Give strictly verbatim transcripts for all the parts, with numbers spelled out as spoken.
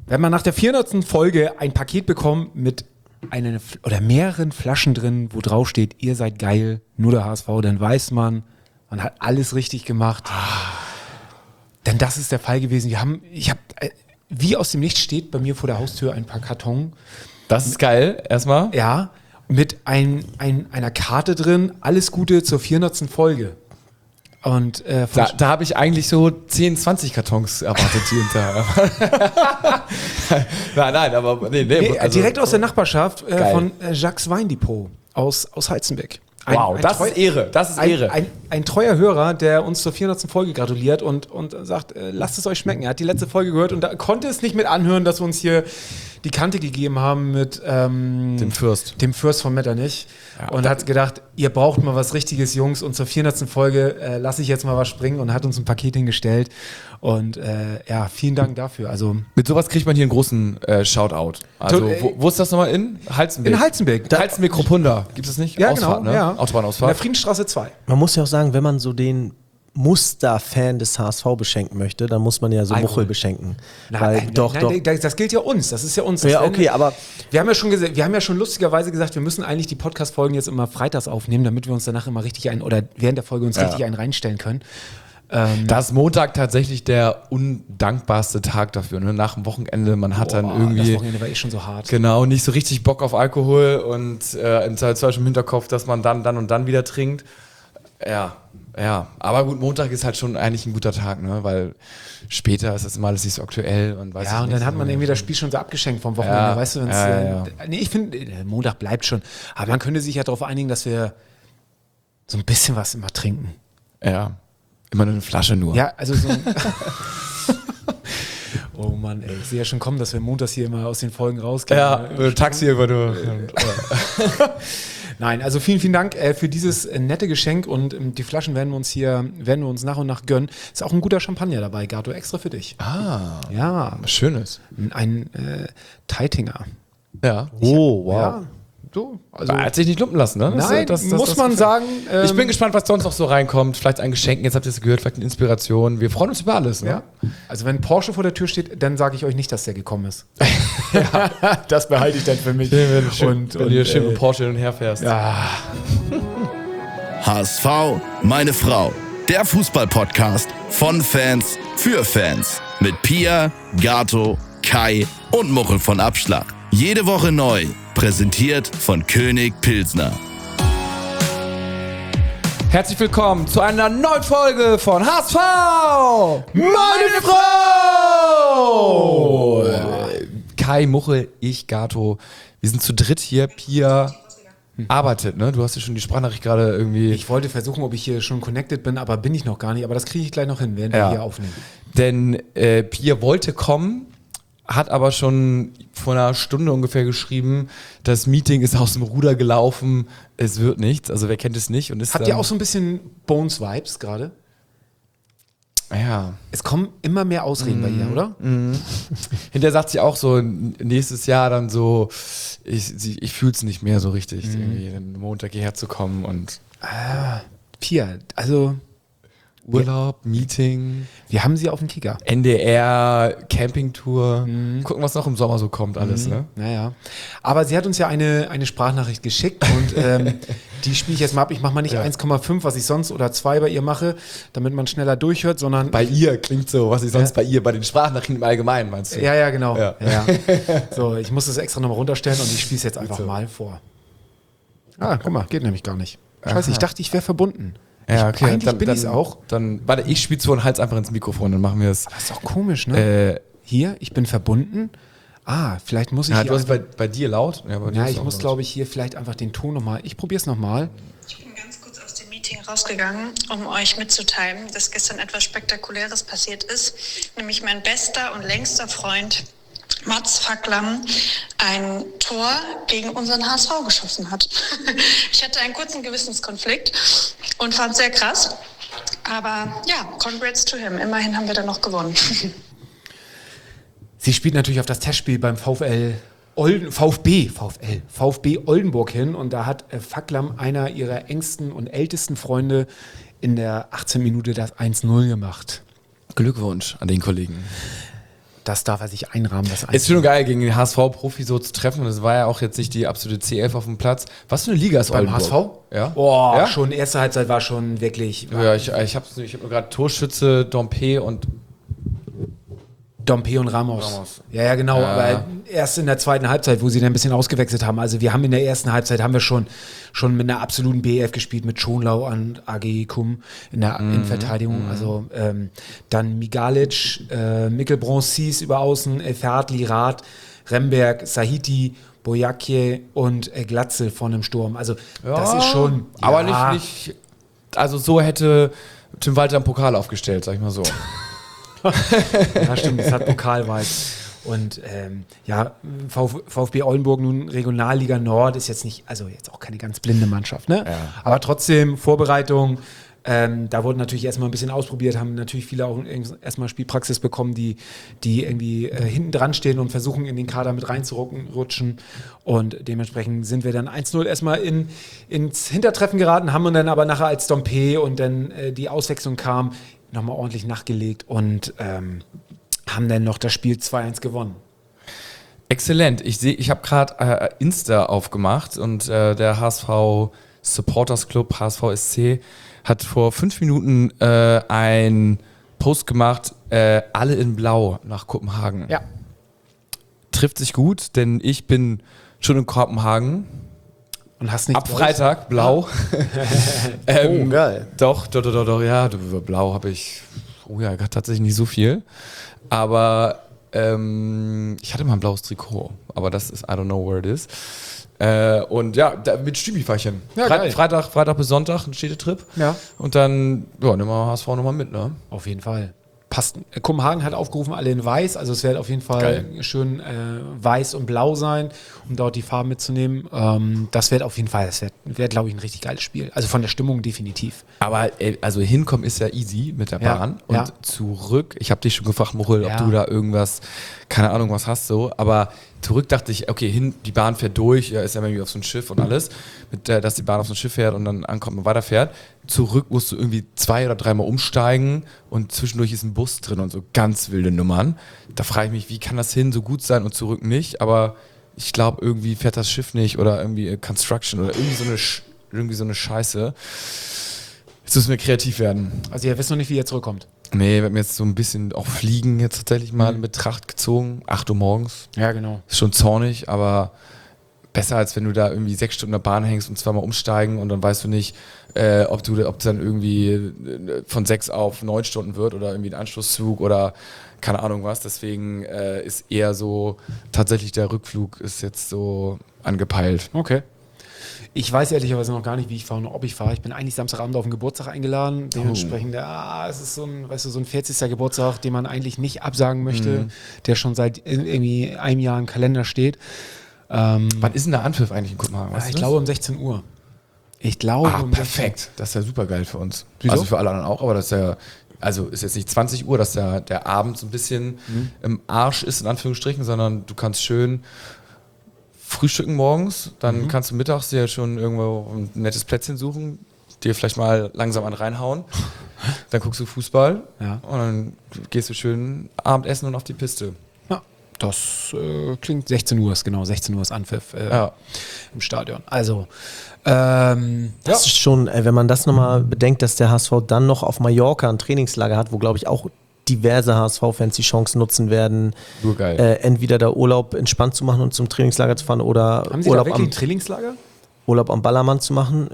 Wenn man nach der vierhundertsten Folge ein Paket bekommt mit einer oder mehreren Flaschen drin, wo drauf steht, ihr seid geil, nur der H S V, dann weiß man, man hat alles richtig gemacht. Denn das ist der Fall gewesen. Wir haben, ich habe, wie aus dem Nichts steht bei mir vor der Haustür ein paar Karton. Das ist geil, erstmal. Ja, mit ein, ein, einer Karte drin, alles Gute zur vierhundertsten Folge. Und äh, da, da habe ich eigentlich so zehn, zwanzig Kartons erwartet hinterher. nein, nein, aber nee, nee, nee, also, direkt aus der Nachbarschaft äh, von äh, Jacques Weindepot aus, aus Heizenbeck. Ein, wow, ein das treu, ist Ehre, das ist ein, Ehre. Ein, ein, ein treuer Hörer, der uns zur vierhundertsten Folge gratuliert und, und sagt, äh, lasst es euch schmecken. Er hat die letzte Folge gehört und da konnte es nicht mit anhören, dass wir uns hier die Kante gegeben haben mit ähm, dem Fürst. Dem Fürst von Metternich. Ja, und hat gedacht, ihr braucht mal was Richtiges, Jungs. Und zur vierhundertsten Folge äh, lasse ich jetzt mal was springen und hat uns ein Paket hingestellt. Und äh, ja, vielen Dank dafür. Also mit sowas kriegt man hier einen großen äh, Shoutout. Also wo, wo ist das nochmal in? Halzenbeck? In Halzenbeck. Halzenbeck Rupunda. Gibt es nicht? Ja, Ausfahrt, genau. Ne? Ja. Autobahnausfahrt. In der Friedensstraße zwei. Man muss ja auch sagen, wenn man so den Musterfan des H S V beschenken möchte, dann muss man ja so Alkohol. Muchel beschenken. Nein, Weil nein, doch, nein, doch. Das, das gilt ja uns. Das ist ja uns. Das ja, okay, aber wir haben ja schon gesagt, wir haben ja schon lustigerweise gesagt, wir müssen eigentlich die Podcast-Folgen jetzt immer freitags aufnehmen, damit wir uns danach immer richtig ein oder während der Folge uns ja. richtig einen reinstellen können. Ähm, da ist Montag tatsächlich der undankbarste Tag dafür. Ne? Nach dem Wochenende, man hat boah, dann irgendwie. Das Wochenende war eh schon so hart. Genau, nicht so richtig Bock auf Alkohol und äh, im Zweifel im Hinterkopf, dass man dann, dann und dann wieder trinkt. Ja, ja. Aber gut, Montag ist halt schon eigentlich ein guter Tag, ne? Weil später ist das immer alles nicht so aktuell und weiß Ja, ich und nicht, dann hat so man irgendwie das Spiel schon so abgeschenkt vom Wochenende, Ja, weißt du, wenn's, ja, ja, ja. Äh, nee, ich finde, äh, Montag bleibt schon. Aber man könnte sich ja darauf einigen, dass wir so ein bisschen was immer trinken. Ja, immer nur eine Flasche nur. Ja, also so ein oh Mann, ey, ich sehe ja schon kommen, dass wir montags hier immer aus den Folgen rausgehen. Ja, äh, Taxi über du. Nein, also vielen, vielen Dank äh, für dieses äh, nette Geschenk und ähm, die Flaschen werden wir uns hier, werden wir uns nach und nach gönnen. Ist auch ein guter Champagner dabei, Gato, extra für dich. Ah, Ja, was Schönes. ein äh, Teitinger. Ja. oh, wow. Ja, so, also Er hat sich nicht lumpen lassen, ne? Das, nein, das, das, muss das man gefällt. sagen. Ähm, Ich bin gespannt, was sonst noch so reinkommt. Vielleicht ein Geschenk, jetzt habt ihr es gehört, vielleicht eine Inspiration. Wir freuen uns über alles, ne? Ja. Also wenn Porsche vor der Tür steht, dann sage ich euch nicht, dass der gekommen ist. Ja, das behalte ich dann für mich. Wenn du schön, und, wenn und, du hier schön äh, mit Porsche hin und her fährst. Ja, H S V, meine Frau. Der Fußball-Podcast von Fans für Fans. Mit Pia, Gato, Kai und Muchel von Abschlag. Jede Woche neu. Präsentiert von König Pilsner. Herzlich willkommen zu einer neuen Folge von H S V! Meine Frau! Kai, Muchel, ich, Gato. Wir sind zu dritt hier. Pia arbeitet, ne? Du hast ja schon die Sprachnachricht gerade irgendwie. ich wollte versuchen, ob ich hier schon connected bin, aber bin ich noch gar nicht. Aber das kriege ich gleich noch hin, während Ja. wir hier aufnehmen. Denn äh, Pia wollte kommen, hat aber schon vor einer Stunde ungefähr geschrieben, das Meeting ist aus dem Ruder gelaufen, es wird nichts. Also wer kennt es nicht? Und ist Habt dann, ihr auch so ein bisschen Bones-Vibes gerade? Ja. Es kommen immer mehr Ausreden bei ihr, oder? Hinterher sagt sie auch so, nächstes Jahr dann so, ich, sie- ich fühle es nicht mehr so richtig, irgendwie den Montag hierher zu kommen und Pia, also Urlaub, Meeting, wir haben sie auf dem Kicker. N D R, Campingtour. Gucken, was noch im Sommer so kommt, alles, ne? Naja. Aber sie hat uns ja eine, eine Sprachnachricht geschickt und ähm, die spiele ich jetzt mal ab. Ich mache mal nicht eins Komma fünf, was ich sonst, oder zwei bei ihr mache, damit man schneller durchhört, sondern. Bei ihr klingt so, was ich sonst Ja. bei ihr, bei den Sprachnachrichten im Allgemeinen, meinst du? Ja, ja, genau. Ja. Ja. So, ich muss das extra nochmal runterstellen und ich spiele es jetzt einfach so. mal vor. Ah, guck mal, geht nämlich gar nicht. Scheiße, ich dachte, ich wäre verbunden. Ja, Ich- eigentlich bin ich's auch. Dann, warte, ich spiele so einen Hals einfach ins Mikrofon, dann machen wir es. Das ist doch komisch, ne? Äh, Hier, ich bin verbunden. Ah, vielleicht muss ich ja, hier du hast bei, einfach- bei dir laut? Ja, bei dir Ja, ist ich auch muss, laut. glaube ich, hier vielleicht einfach den Ton nochmal. Ich probiere es nochmal. Ich bin ganz kurz aus dem Meeting rausgegangen, um euch mitzuteilen, dass gestern etwas Spektakuläres passiert ist. Nämlich mein bester und längster Freund Mats Facklam ein Tor gegen unseren H S V geschossen hat. Ich hatte einen kurzen Gewissenskonflikt und fand es sehr krass. Aber ja, congrats to him. Immerhin haben wir dann noch gewonnen. Sie spielt natürlich auf das Testspiel beim VfL Olden, VfB, VfL, VfB Oldenburg hin und da hat äh, Facklam, einer ihrer engsten und ältesten Freunde, in der achtzehnten Minute das eins null gemacht. Glückwunsch an den Kollegen. das darf er sich einrahmen. Das Ist schon geil, gegen den H S V-Profi so zu treffen. Und es war ja auch jetzt nicht die absolute C elf auf dem Platz. Was für eine Liga ist Beim Oldenburg? H S V? Ja. Oh, Ja? schon erste Halbzeit war schon wirklich. Ja, ich, ich habe ich hab nur gerade Torschütze, Dompe und Dompe und Ramos. Ramos. Ja, ja, genau. Ja. Aber erst in der zweiten Halbzeit, wo sie dann ein bisschen ausgewechselt haben. Also wir haben in der ersten Halbzeit haben wir schon, schon mit einer absoluten B F gespielt, mit Schonlau und A G Kum in der Mhm. Innenverteidigung. Also ähm, dann Migalic, äh, Mikkel Broncis über Außen, El Fertli, Rath, Remberg, Sahiti, Boyakje und äh, Glatzel vorne im Sturm. Also das ist schon... Aber ja, nicht, nicht. Also so hätte Tim Walter einen Pokal aufgestellt, sag ich mal so. Ja, stimmt, das hat Pokalvibes. Und ähm, ja, Vf- VfB Oldenburg nun Regionalliga Nord ist jetzt nicht, also jetzt auch keine ganz blinde Mannschaft, ne? Ja. Aber trotzdem Vorbereitung, ähm, da wurden natürlich erstmal ein bisschen ausprobiert, haben natürlich viele auch erstmal Spielpraxis bekommen, die, die irgendwie äh, hinten dran stehen und versuchen in den Kader mit reinzurutschen. Und dementsprechend sind wir dann eins null erstmal in, ins Hintertreffen geraten, haben dann aber nachher als Dompe und dann äh, die Auswechslung kam, nochmal ordentlich nachgelegt und ähm, haben dann noch das Spiel zwei eins gewonnen. Exzellent. Ich sehe, ich habe gerade äh, Insta aufgemacht und äh, der H S V Supporters Club, H S V S C, hat vor fünf Minuten äh, ein Post gemacht, äh, alle in Blau nach Kopenhagen. Ja. Trifft sich gut, denn ich bin schon in Kopenhagen. Und hast nichts Ab Freitag, blau. ähm, Oh, geil. Doch, doch, doch, doch, doch, ja, du- blau habe ich, oh ja, tatsächlich nicht so viel. Aber ähm, ich hatte mal ein blaues Trikot, aber das ist, I don't know where it is. Äh, und ja, da, mit Stübi fahr ich hin. Ja, Freit- geil. Freitag, Freitag bis Sonntag, ein Städtetrip. Ja. Und dann, ja, nehmen wir H S V nochmal mit, ne? Auf jeden Fall. Passt. Kopenhagen hat aufgerufen, alle in weiß. Also es wird auf jeden Fall Geil. schön äh, weiß und blau sein, um dort die Farben mitzunehmen. Ähm, das wird auf jeden Fall, das wird, wird glaube ich, ein richtig geiles Spiel. Also von der Stimmung definitiv. Aber äh, also hinkommen ist ja easy mit der Ja, Bahn und ja. zurück, ich habe dich schon gefragt, Mochel, Ja. ob du da irgendwas, keine Ahnung, was hast du, aber zurück dachte ich, okay, hin, die Bahn fährt durch, ja, ist ja irgendwie auf so ein Schiff und alles, mit der, dass die Bahn auf so ein Schiff fährt und dann ankommt und weiterfährt. Zurück musst du irgendwie zwei oder dreimal umsteigen und zwischendurch ist ein Bus drin und so ganz wilde Nummern. Da frage ich mich, wie kann das hin so gut sein und zurück nicht, aber ich glaube, irgendwie fährt das Schiff nicht oder irgendwie Construction oder irgendwie so eine, Sch- irgendwie so eine Scheiße. Jetzt müssen wir kreativ werden. Also ihr wisst noch nicht, wie ihr zurückkommt. Nee, wir haben jetzt so ein bisschen auch Fliegen jetzt tatsächlich mal in Betracht gezogen. acht Uhr morgens. Ja, genau. Ist schon zornig, aber besser, als wenn du da irgendwie sechs Stunden in der Bahn hängst und zweimal umsteigen und dann weißt du nicht, äh, ob du ob es dann irgendwie äh, von sechs auf neun Stunden wird oder irgendwie ein Anschlusszug oder keine Ahnung was. Deswegen äh, ist eher so, tatsächlich der Rückflug ist jetzt so angepeilt. Okay. Ich weiß ehrlicherweise noch gar nicht, wie ich fahre und ob ich fahre. Ich bin eigentlich Samstagabend auf den Geburtstag eingeladen. Dementsprechend, ah, es ist so ein, weißt du, so ein vierzigster Geburtstag, den man eigentlich nicht absagen möchte, der schon seit irgendwie einem Jahr im Kalender steht. Ähm, Wann ist denn der Anpfiff eigentlich in Kopenhagen? ja, Weißt ich du das? glaube um sechzehn Uhr. Ich glaube Ah, um perfekt. Das ist ja super geil für uns. Wieso? Also für alle anderen auch, aber das ist ja, also ist jetzt nicht zwanzig Uhr, dass der, der Abend so ein bisschen Mhm. im Arsch ist, in Anführungsstrichen, sondern du kannst schön frühstücken morgens, dann Mhm. kannst du mittags dir schon irgendwo ein nettes Plätzchen suchen, dir vielleicht mal langsam an reinhauen, dann guckst du Fußball Ja. und dann gehst du schön Abendessen und auf die Piste. Ja, das äh, klingt sechzehn Uhr ist genau, sechzehn Uhr ist Anpfiff äh, Ja. im Stadion. Also, ähm, Das ist schon, ey, wenn man das nochmal bedenkt, dass der H S V dann noch auf Mallorca ein Trainingslager hat, wo, glaube ich, auch diverse H S V-Fans die Chance nutzen werden, Nur geil. äh, entweder da Urlaub entspannt zu machen und zum Trainingslager zu fahren oder haben Sie Urlaub da wirklich am, ein Trainingslager? Urlaub am Ballermann zu machen.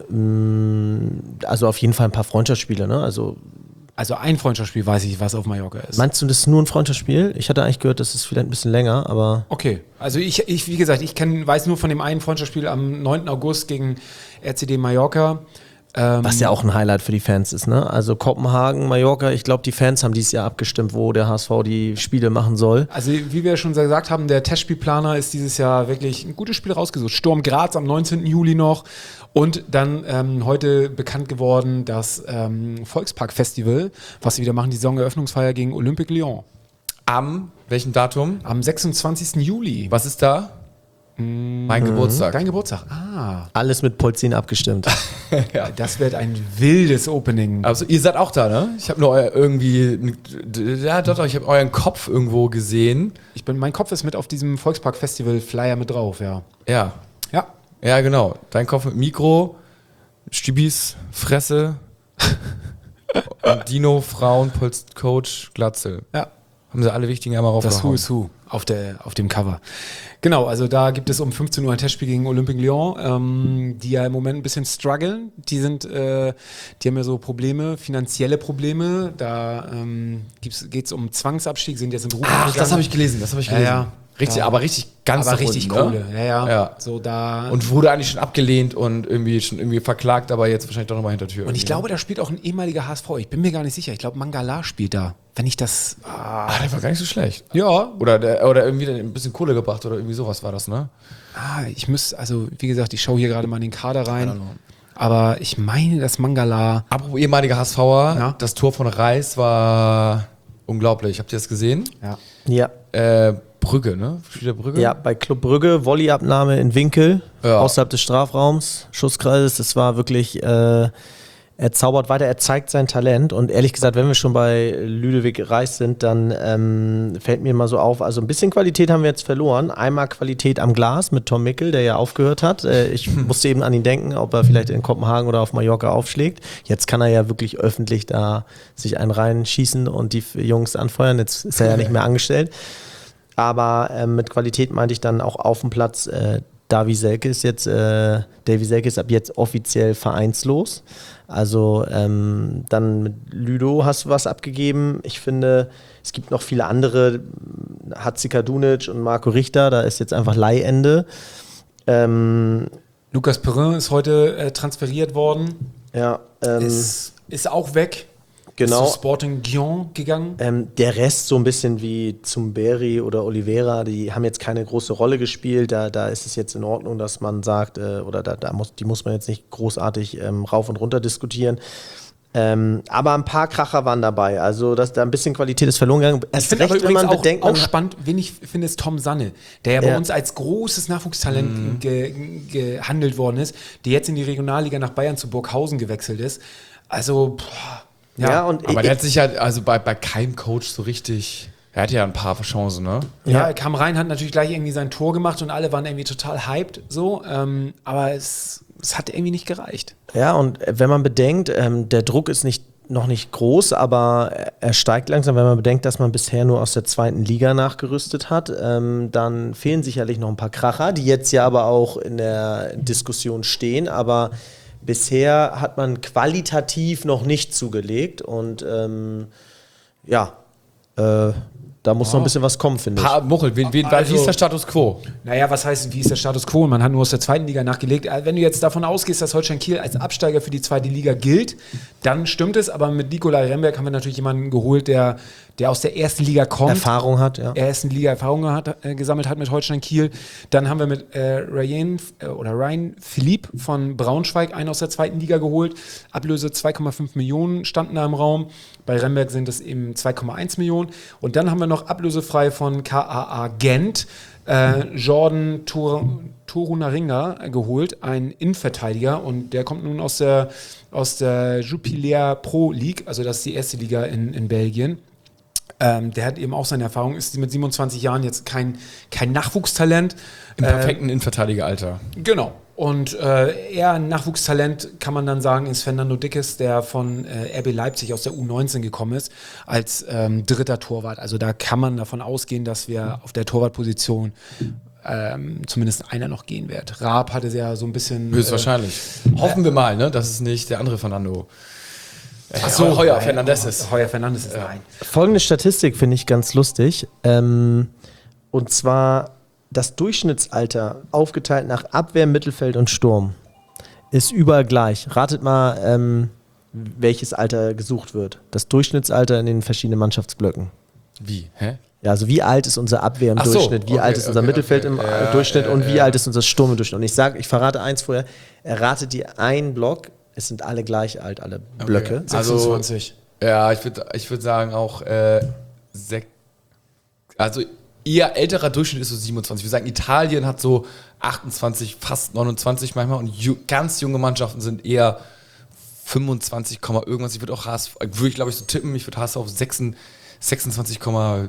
Mm, Also auf jeden Fall ein paar Freundschaftsspiele. Ne? Also Also ein Freundschaftsspiel weiß ich, was auf Mallorca ist. meinst du, das ist nur ein Freundschaftsspiel? Ich hatte eigentlich gehört, das ist vielleicht ein bisschen länger, aber Okay, also ich, ich wie gesagt, ich kenn, weiß nur von dem einen Freundschaftsspiel am neunten August gegen R C D Mallorca. Ähm, was ja auch ein Highlight für die Fans ist. Ne? Also Kopenhagen, Mallorca, ich glaube, die Fans haben dieses Jahr abgestimmt, wo der H S V die Spiele machen soll. Also wie wir schon gesagt haben, der Testspielplaner ist dieses Jahr wirklich ein gutes Spiel rausgesucht. Sturm Graz am neunzehnten Juli noch und dann ähm, heute bekannt geworden das ähm, Volkspark-Festival, was sie wieder machen, die Saisoneröffnungsfeier gegen Olympique Lyon. Am welchem Datum? Am sechsundzwanzigsten Juli. Was ist da? Mein Geburtstag. Dein Geburtstag. Ah, Alles mit Polzin abgestimmt. das wird ein wildes Opening. Also ihr seid auch da, ne? Ich habe nur euer irgendwie, ja doch, doch, ich habe euren Kopf irgendwo gesehen. Ich bin, mein Kopf ist mit auf diesem Volkspark-Festival-Flyer mit drauf, ja. Ja, Ja. ja genau. Dein Kopf mit Mikro, Stibis, Fresse, und Dino, Frauen, Coach, Glatzel. Ja. Haben sie alle wichtigen einmal Das Who raufgehauen. is Who auf, der, auf dem Cover. Genau, also da gibt es um fünfzehn Uhr ein Testspiel gegen Olympique Lyon, ähm, die ja im Moment ein bisschen strugglen. Die sind, äh, die haben ja so Probleme, finanzielle Probleme. Da ähm, geht es um Zwangsabstieg, sind jetzt in Beruf Ach, das gegangen. habe ich gelesen, das habe ich Ja, gelesen. ja. Richtig, Ja. aber richtig ganz Aber nach richtig unten, Kohle. ne? Ja, ja, Ja. So da. Und wurde eigentlich schon abgelehnt und irgendwie schon irgendwie verklagt, aber jetzt wahrscheinlich doch nochmal hinter Tür. Und ich irgendwie, glaube, da spielt auch ein ehemaliger H S V. Ich bin mir gar nicht sicher. Ich glaube, Mangala spielt da. Wenn ich das. Ah, Ah, der war gar nicht so schlecht. ja. Oder, der, oder irgendwie ein bisschen Kohle gebracht oder irgendwie sowas war das, ne? Ah, ich muss, also wie gesagt, ich schaue hier gerade mal in den Kader rein. Aber ich meine, dass Mangala. Apropos ehemaliger HSVer, Ja. das Tor von Reis war unglaublich. Habt ihr das gesehen? Ja. Ja. Äh, Brügge, ne? Spieler Brügge? Ja, bei Club Brügge, Volleyabnahme in Winkel, Ja. außerhalb des Strafraums, Schusskreises. Das war wirklich, äh, er zaubert weiter, er zeigt sein Talent. Und ehrlich gesagt, wenn wir schon bei Ludovic Reis sind, dann ähm, fällt mir mal so auf, also ein bisschen Qualität haben wir jetzt verloren. Einmal Qualität am Glas mit Tom Mickel, der ja aufgehört hat. Äh, ich musste eben an ihn denken, ob er vielleicht in Kopenhagen oder auf Mallorca aufschlägt. Jetzt kann er ja wirklich öffentlich da sich einen reinschießen und die Jungs anfeuern. Jetzt ist er ja nicht mehr angestellt. Aber äh, mit Qualität meinte ich dann auch auf dem Platz, äh, Davy Selke ist jetzt, äh, Davy Selke ist ab jetzt offiziell vereinslos. Also ähm, dann mit Ludo hast du was abgegeben. Ich finde, es gibt noch viele andere, Hatzika Dunic und Marco Richter, da ist jetzt einfach Leihende. Ähm, Lucas Perrin ist heute äh, transferiert worden. ja, ähm, Ist, ist auch weg. Genau. Ist zu Sporting Gijón gegangen. Ähm, der Rest so ein bisschen wie Zumberi oder Oliveira, die haben jetzt keine große Rolle gespielt. Da, da ist es jetzt in Ordnung, dass man sagt, äh, oder da, da muss, die muss man jetzt nicht großartig ähm, rauf und runter diskutieren. Ähm, aber ein paar Kracher waren dabei. Also dass da ein bisschen Qualität ist verloren gegangen. Ich Erst finde aber recht, wenn übrigens man auch, bedenkt, auch man spannend, wen ich finde, ist Tom Sanne, der ja bei Ja. uns als großes Nachwuchstalent ge, gehandelt worden ist, der jetzt in die Regionalliga nach Bayern zu Burghausen gewechselt ist. Also, boah, ja, ja, und Aber ich, der hat sich ja, also bei, bei keinem Coach so richtig, er hatte ja ein paar Chancen, ne? Ja, er kam rein, hat natürlich gleich irgendwie sein Tor gemacht und alle waren irgendwie total hyped, so, ähm, aber es, es hat irgendwie nicht gereicht. Ja, und wenn man bedenkt, ähm, der Druck ist nicht, noch nicht groß, aber er steigt langsam. Wenn man bedenkt, dass man bisher nur aus der zweiten Liga nachgerüstet hat, ähm, dann fehlen sicherlich noch ein paar Kracher, die jetzt ja aber auch in der Diskussion stehen. Aber bisher hat man qualitativ noch nicht zugelegt und ähm, ja, äh, da muss noch ein bisschen was kommen, finde ich. Pa Muchel, wen, wen, Also- wie ist der Status Quo? Naja, was heißt, wie ist der Status quo? Man hat nur aus der zweiten Liga nachgelegt. Also wenn du jetzt davon ausgehst, dass Holstein Kiel als Absteiger für die zweite Liga gilt, dann stimmt es. Aber mit Nikolai Remberg haben wir natürlich jemanden geholt, der, der aus der ersten Liga kommt. Erfahrung hat, ja. ersten Liga Erfahrung hat, äh, gesammelt hat mit Holstein Kiel. Dann haben wir mit äh, Ryan äh, oder Ryan Philipp von Braunschweig einen aus der zweiten Liga geholt. Ablöse zwei Komma fünf Millionen standen da im Raum. Bei Remberg sind es eben zwei Komma eins Millionen. Und dann haben wir noch ablösefrei von K A A Gent äh, Jordan Tor Torunaringa geholt, ein Innenverteidiger. Und der kommt nun aus der, aus der Jupiler Pro League, also das ist die erste Liga in, in Belgien. Ähm, der hat eben auch seine Erfahrung, ist mit siebenundzwanzig Jahren jetzt kein, kein Nachwuchstalent. Im Äh, perfekten Innenverteidigeralter. Genau. Und äh, eher ein Nachwuchstalent, kann man dann sagen, ist Fernando Dickes, der von äh, R B Leipzig aus der U neunzehn gekommen ist, als ähm, dritter Torwart. Also da kann man davon ausgehen, dass wir auf der Torwartposition ähm, zumindest einer noch gehen wird. Raab hatte ja so ein bisschen... Höchstwahrscheinlich. Hoffen wir mal, ne, dass es nicht der andere Fernando. Ach so, Heuer nein, Fernandes oh, ist. Heuer Fernandes ist, nein. Folgende Statistik finde ich ganz lustig. Ähm, und zwar das Durchschnittsalter aufgeteilt nach Abwehr, Mittelfeld und Sturm ist überall gleich. Ratet mal, ähm, welches Alter gesucht wird. Das Durchschnittsalter in den verschiedenen Mannschaftsblöcken. Wie? Hä? Ja, also wie alt ist unser Abwehr im Ach so, Durchschnitt, wie okay, alt ist unser okay, Mittelfeld okay. im Ja, äh, Durchschnitt ja, und wie ja. alt ist unser Sturm im Durchschnitt. Und ich sage, ich verrate eins vorher, erratet ihr einen Block, es sind alle gleich alt, alle Blöcke. Also- sechsundzwanzig. Ja, ich würde ich würd sagen auch äh, sek also eher älterer Durchschnitt ist so siebenundzwanzig. Wir sagen, Italien hat so achtundzwanzig, fast neunundzwanzig manchmal und ju- ganz junge Mannschaften sind eher fünfundzwanzig, irgendwas. Ich würde auch H S V, würde ich glaube ich so tippen, ich würde H S V auf sechsundzwanzig Komma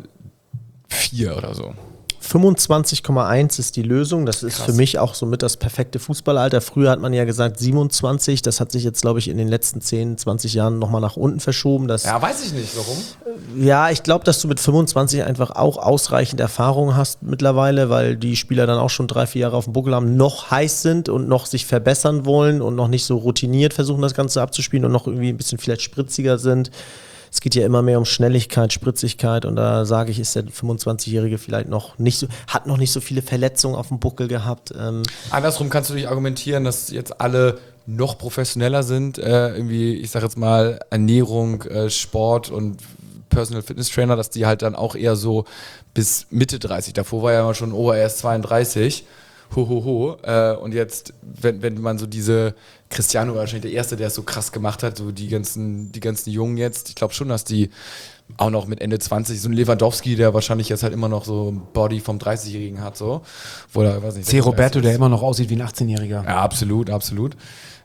vier oder so. fünfundzwanzig Komma eins ist die Lösung. Das ist Krass. für mich auch somit das perfekte Fußballalter. Früher hat man ja gesagt siebenundzwanzig. Das hat sich jetzt, glaube ich, in den letzten zehn, zwanzig Jahren nochmal nach unten verschoben. Das, Ja, weiß ich nicht, warum. ja, ich glaube, dass du mit fünfundzwanzig einfach auch ausreichend Erfahrung hast mittlerweile, weil die Spieler dann auch schon drei, vier Jahre auf dem Buckel haben, noch heiß sind und noch sich verbessern wollen und noch nicht so routiniert versuchen, das Ganze abzuspielen und noch irgendwie ein bisschen vielleicht spritziger sind. Es geht ja immer mehr um Schnelligkeit, Spritzigkeit und da sage ich, ist der fünfundzwanzigjährige vielleicht noch nicht so, hat noch nicht so viele Verletzungen auf dem Buckel gehabt. Ähm Andersrum kannst du dich argumentieren, dass jetzt alle noch professioneller sind, äh, irgendwie, ich sag jetzt mal, Ernährung, äh, Sport und Personal Fitness Trainer, dass die halt dann auch eher so bis Mitte dreißig, davor war ja immer schon, oh, er ist zweiunddreißig, ho, ho, ho, äh, und jetzt, wenn, wenn man so diese, Cristiano war wahrscheinlich der Erste, der es so krass gemacht hat, so die ganzen, die ganzen Jungen jetzt, ich glaube schon, dass die auch noch mit Ende zwanzig, so ein Lewandowski, der wahrscheinlich jetzt halt immer noch so ein Body vom dreißigjährigen hat, so, wo er, weiß nicht, C. Roberto, der immer noch aussieht wie ein achtzehnjähriger. ja, absolut, absolut.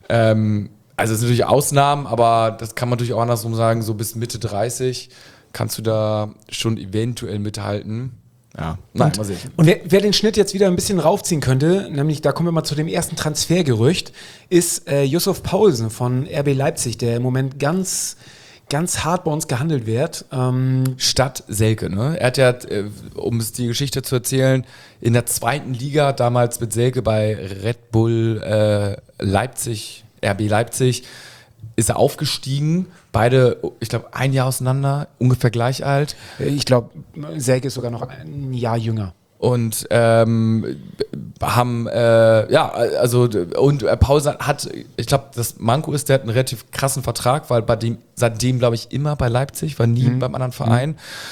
Ähm, also es sind natürlich Ausnahmen, aber das kann man natürlich auch andersrum sagen, so bis Mitte dreißig kannst du da schon eventuell mithalten. Ja, nein, mal sehen. Und wer, wer den Schnitt jetzt wieder ein bisschen raufziehen könnte, nämlich da kommen wir mal zu dem ersten Transfergerücht, ist äh, Yusuf Poulsen von R B Leipzig, der im Moment ganz, ganz hart bei uns gehandelt wird. Ähm, Stadt Selke, ne? Er hat ja, äh, um es die Geschichte zu erzählen, in der zweiten Liga, damals mit Selke bei Red Bull äh, Leipzig, R B Leipzig, ist er aufgestiegen. Beide, ich glaube, ein Jahr auseinander, ungefähr gleich alt. ich glaube, Selke ist sogar noch ein Jahr jünger. Und ähm, haben, äh, ja, also, und äh, Paul hat, ich glaube, das Manko ist, der hat einen relativ krassen Vertrag, weil bei dem, seitdem, glaube ich, immer bei Leipzig, war nie mhm. beim anderen Verein. Mhm.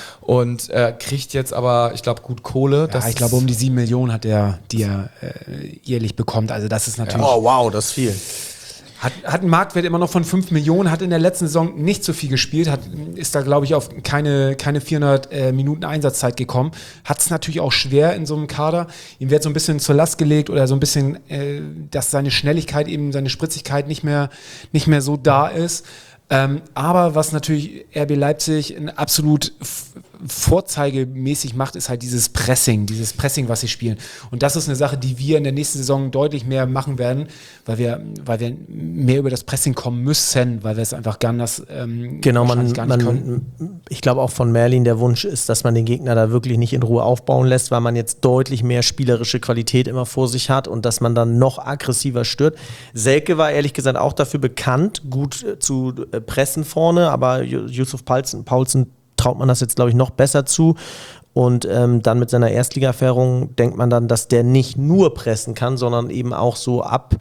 Und äh, kriegt jetzt aber, ich glaube, gut Kohle. Ja, das ich glaube, um die sieben Millionen hat er, die er äh, jährlich bekommt. Also, das ist natürlich. Oh, wow, das ist viel. Hat, hat einen Marktwert immer noch von fünf Millionen, hat in der letzten Saison nicht so viel gespielt, hat, ist da, glaube ich, auf keine, keine vierhundert äh, Minuten Einsatzzeit gekommen. Hat es natürlich auch schwer in so einem Kader. Ihm wird so ein bisschen zur Last gelegt oder so ein bisschen, äh, dass seine Schnelligkeit, eben seine Spritzigkeit nicht mehr, nicht mehr so da ist. Ähm, aber was natürlich R B Leipzig ein absolut f- vorzeigemäßig macht, ist halt dieses Pressing, dieses Pressing, was sie spielen. Und das ist eine Sache, die wir in der nächsten Saison deutlich mehr machen werden, weil wir, weil wir mehr über das Pressing kommen müssen, weil wir es einfach gar nicht, ähm, genau, man, gar nicht man, können. Ich glaube auch von Merlin der Wunsch ist, dass man den Gegner da wirklich nicht in Ruhe aufbauen lässt, weil man jetzt deutlich mehr spielerische Qualität immer vor sich hat und dass man dann noch aggressiver stört. Selke war ehrlich gesagt auch dafür bekannt, gut äh, zu äh, pressen vorne, aber Yusuf Paulsen, Paulsen traut man das jetzt, glaube ich, noch besser zu. Und ähm, dann mit seiner Erstliga-Erfahrung denkt man dann, dass der nicht nur pressen kann, sondern eben auch so ab,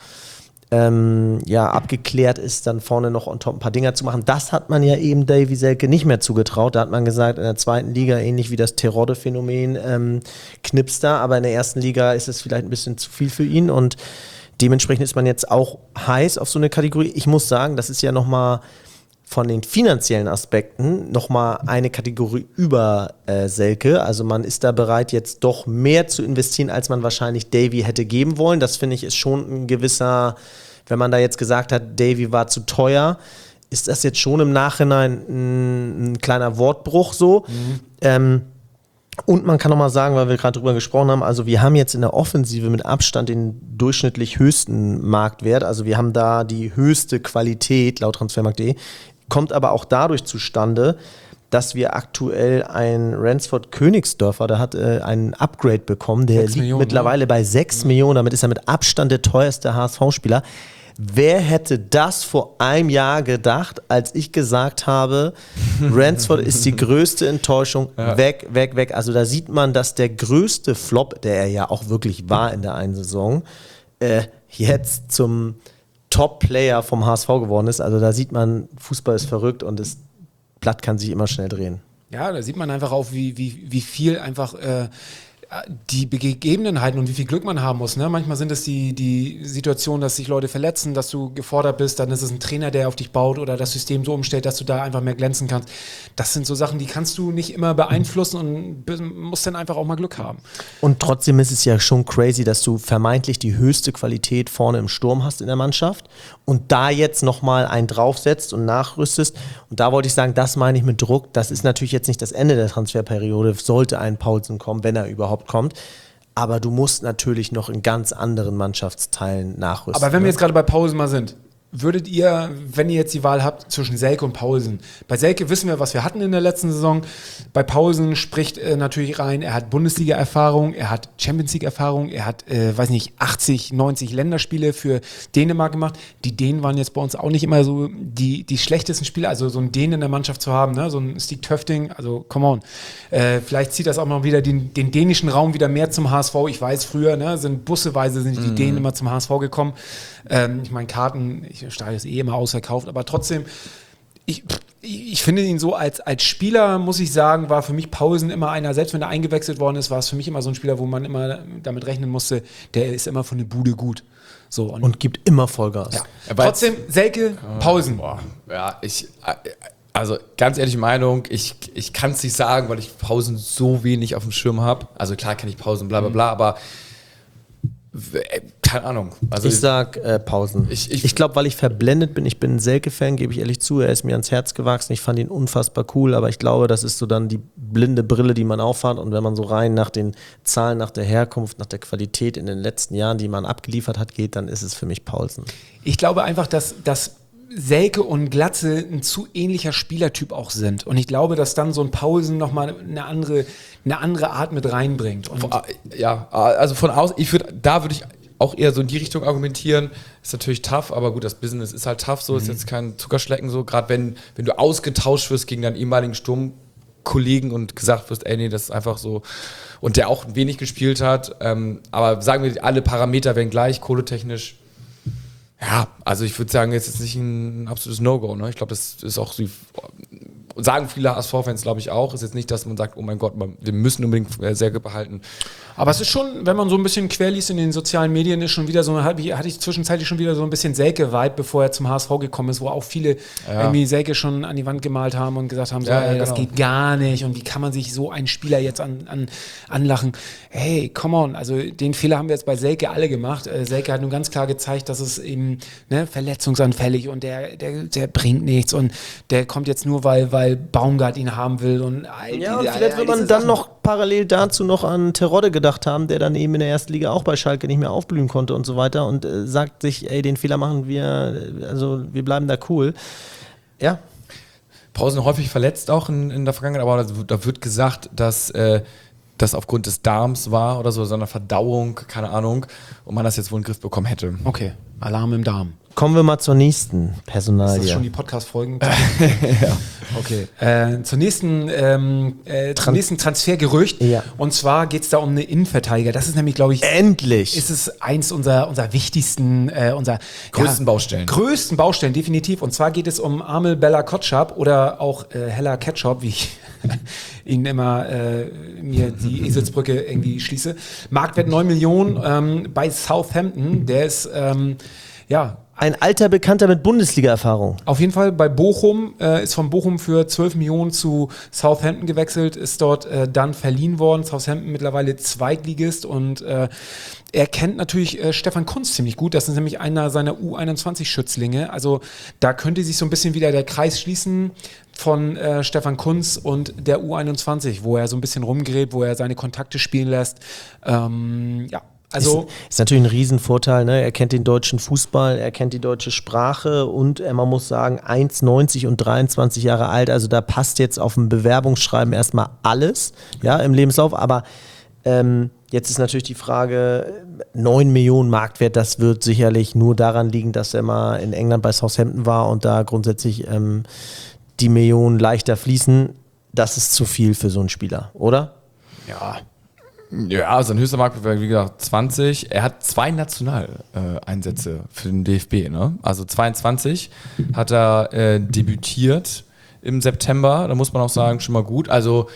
ähm, ja, abgeklärt ist, dann vorne noch on top ein paar Dinger zu machen. Das hat man ja eben Davy Selke nicht mehr zugetraut. Da hat man gesagt, in der zweiten Liga, ähnlich wie das Terodde-Phänomen, ähm, knipst da, aber in der ersten Liga ist es vielleicht ein bisschen zu viel für ihn und dementsprechend ist man jetzt auch heiß auf so eine Kategorie. Ich muss sagen, das ist ja nochmal von den finanziellen Aspekten nochmal eine Kategorie über äh, Selke. Also man ist da bereit, jetzt doch mehr zu investieren, als man wahrscheinlich Davy hätte geben wollen. Das finde ich ist schon ein gewisser, wenn man da jetzt gesagt hat, Davy war zu teuer, ist das jetzt schon im Nachhinein ein, ein kleiner Wortbruch so. Mhm. Ähm, und man kann nochmal sagen, weil wir gerade drüber gesprochen haben, also wir haben jetzt in der Offensive mit Abstand den durchschnittlich höchsten Marktwert. Also wir haben da die höchste Qualität laut Transfermarkt punkt de. Kommt aber auch dadurch zustande, dass wir aktuell ein Ransford Königsdörfer, der hat äh, einen Upgrade bekommen, der liegt Millionen, mittlerweile ne? bei sechs mhm. Millionen, damit ist er mit Abstand der teuerste H S V-Spieler. Wer hätte das vor einem Jahr gedacht, als ich gesagt habe, Ransford ist die größte Enttäuschung, ja. weg, weg, weg. Also da sieht man, dass der größte Flop, der er ja auch wirklich war in der einen Saison, äh, jetzt zum Top-Player vom H S V geworden ist. Also da sieht man, Fußball ist verrückt und das Blatt kann sich immer schnell drehen. Ja, da sieht man einfach auch, wie, wie, wie viel einfach äh, die Gegebenheiten und wie viel Glück man haben muss. Ne? Manchmal sind es die, die Situationen, dass sich Leute verletzen, dass du gefordert bist, dann ist es ein Trainer, der auf dich baut oder das System so umstellt, dass du da einfach mehr glänzen kannst. Das sind so Sachen, die kannst du nicht immer beeinflussen und musst dann einfach auch mal Glück haben. Und trotzdem ist es ja schon crazy, dass du vermeintlich die höchste Qualität vorne im Sturm hast in der Mannschaft und da jetzt nochmal einen draufsetzt und nachrüstest. Und da wollte ich sagen, das meine ich mit Druck. Das ist natürlich jetzt nicht das Ende der Transferperiode, sollte ein Paulsen kommen, wenn er überhaupt kommt. Aber du musst natürlich noch in ganz anderen Mannschaftsteilen nachrüsten. Aber wenn wir jetzt gerade bei Paulsen mal sind, würdet ihr, wenn ihr jetzt die Wahl habt zwischen Selke und Paulsen, bei Selke wissen wir, was wir hatten in der letzten Saison, bei Paulsen spricht äh, natürlich rein, er hat Bundesliga-Erfahrung, er hat Champions-League-Erfahrung, er hat, äh, weiß nicht, achtzig, neunzig Länderspiele für Dänemark gemacht. Die Dänen waren jetzt bei uns auch nicht immer so die, die schlechtesten Spieler, also so einen Dänen in der Mannschaft zu haben, ne? So ein Stig Töfting, also come on. Äh, vielleicht zieht das auch mal wieder den, den dänischen Raum wieder mehr zum H S V. Ich weiß, früher ne, sind busseweise sind die mhm. Dänen immer zum H S V gekommen. Ähm, ich meine, Karten, ich Stadion ist eh immer ausverkauft, aber trotzdem, ich, ich finde ihn so als, als Spieler, muss ich sagen, war für mich Paulsen immer einer, selbst wenn er eingewechselt worden ist, war es für mich immer so ein Spieler, wo man immer damit rechnen musste, der ist immer von der Bude gut. So, und, und gibt immer Vollgas. Ja. Trotzdem, Selke, Paulsen. Boah, ja, ich, also ganz ehrliche Meinung, ich, ich kann es nicht sagen, weil ich Paulsen so wenig auf dem Schirm habe. Also klar kenne ich Paulsen, bla bla bla, aber keine Ahnung. Also ich sag äh, Paulsen. Ich, ich, ich glaube, weil ich verblendet bin, ich bin ein Selke-Fan, gebe ich ehrlich zu, er ist mir ans Herz gewachsen, ich fand ihn unfassbar cool, aber ich glaube, das ist so dann die blinde Brille, die man aufhat und wenn man so rein nach den Zahlen, nach der Herkunft, nach der Qualität in den letzten Jahren, die man abgeliefert hat, geht, dann ist es für mich Paulsen. Ich glaube einfach, dass, dass Selke und Glatze ein zu ähnlicher Spielertyp auch sind. Und ich glaube, dass dann so ein Paulsen nochmal eine andere, eine andere Art mit reinbringt. Und ja, also von aus, ich würde, da würde ich auch eher so in die Richtung argumentieren. Ist natürlich tough, aber gut, das Business ist halt tough, so mhm. ist jetzt kein Zuckerschlecken so. Gerade wenn, wenn du ausgetauscht wirst gegen deinen ehemaligen Sturmkollegen und gesagt wirst, ey, nee, das ist einfach so. Und der auch wenig gespielt hat. Ähm, aber sagen wir, alle Parameter wären gleich, kohletechnisch. Ja, also ich würde sagen, jetzt ist nicht ein absolutes No-Go. Ne? Ich glaube, das ist auch so, sagen viele H S V-Fans, glaube ich auch. Ist jetzt nicht, dass man sagt, oh mein Gott, wir müssen unbedingt Selke behalten. Aber es ist schon, wenn man so ein bisschen querliest in den sozialen Medien, ist schon wieder so, hatte ich zwischenzeitlich schon wieder so ein bisschen Selke-Vibe, bevor er zum H S V gekommen ist, wo auch viele ja. irgendwie Selke schon an die Wand gemalt haben und gesagt haben, so, ja, ey, ja, das genau. geht gar nicht und wie kann man sich so einen Spieler jetzt an, an, anlachen? Hey, come on, also den Fehler haben wir jetzt bei Selke alle gemacht. Äh, Selke hat nun ganz klar gezeigt, dass es eben ne, verletzungsanfällig und der, der, der bringt nichts und der kommt jetzt nur, weil, weil Baumgart ihn haben will und all ja, die, und vielleicht will man dann Sachen. noch parallel dazu noch an Terodde gedacht haben, der dann eben in der ersten Liga auch bei Schalke nicht mehr aufblühen konnte und so weiter und äh, sagt sich, ey, den Fehler machen wir, also wir bleiben da cool. Ja. Pausen häufig verletzt auch in, in der Vergangenheit, aber da, da wird gesagt, dass äh, das aufgrund des Darms war oder so, so einer Verdauung, keine Ahnung, und man das jetzt wohl in den Griff bekommen hätte. Okay, Alarm im Darm. Kommen wir mal zur nächsten Personalie. Ist das schon die Podcast-Folgen? Ja. Okay. Äh, zur nächsten, ähm, äh, zum nächsten Transfergerücht. Ja. Und zwar geht es da um eine Innenverteidiger. Das ist nämlich, glaube ich, endlich ist es eins unserer, unserer wichtigsten, äh, unserer größten ja, Baustellen. Größten Baustellen, definitiv. Und zwar geht es um Amel Bella Kotschap oder auch äh, Hella Ketchup, wie ich ihn immer äh, mir die Eselsbrücke irgendwie schließe. Marktwert neun Millionen ähm, bei Southampton. Der ist, ähm, ja, ein alter Bekannter mit Bundesliga-Erfahrung. Auf jeden Fall bei Bochum, äh, ist von Bochum für zwölf Millionen zu Southampton gewechselt, ist dort äh, dann verliehen worden. Southampton mittlerweile Zweitligist und äh, er kennt natürlich äh, Stefan Kuntz ziemlich gut. Das ist nämlich einer seiner U einundzwanzig-Schützlinge. Also da könnte sich so ein bisschen wieder der Kreis schließen von äh, Stefan Kuntz und der U einundzwanzig, wo er so ein bisschen rumgräbt, wo er seine Kontakte spielen lässt. Ähm, ja. Also ist, ist natürlich ein Riesenvorteil, ne? Er kennt den deutschen Fußball, er kennt die deutsche Sprache und äh, man muss sagen, eins neunzig und dreiundzwanzig Jahre alt, also da passt jetzt auf dem Bewerbungsschreiben erstmal alles, ja, im Lebenslauf, aber ähm, jetzt ist natürlich die Frage, neun Millionen Marktwert, das wird sicherlich nur daran liegen, dass er mal in England bei Southampton war und da grundsätzlich ähm, die Millionen leichter fließen. Das ist zu viel für so einen Spieler, oder? Ja. Ja, sein höchster Marktwert war, wie gesagt, zwanzig. Er hat zwei Nationaleinsätze äh, für den D F B. Ne? Also zweiundzwanzig hat er äh, debütiert im September. Da muss man auch sagen, schon mal gut. Also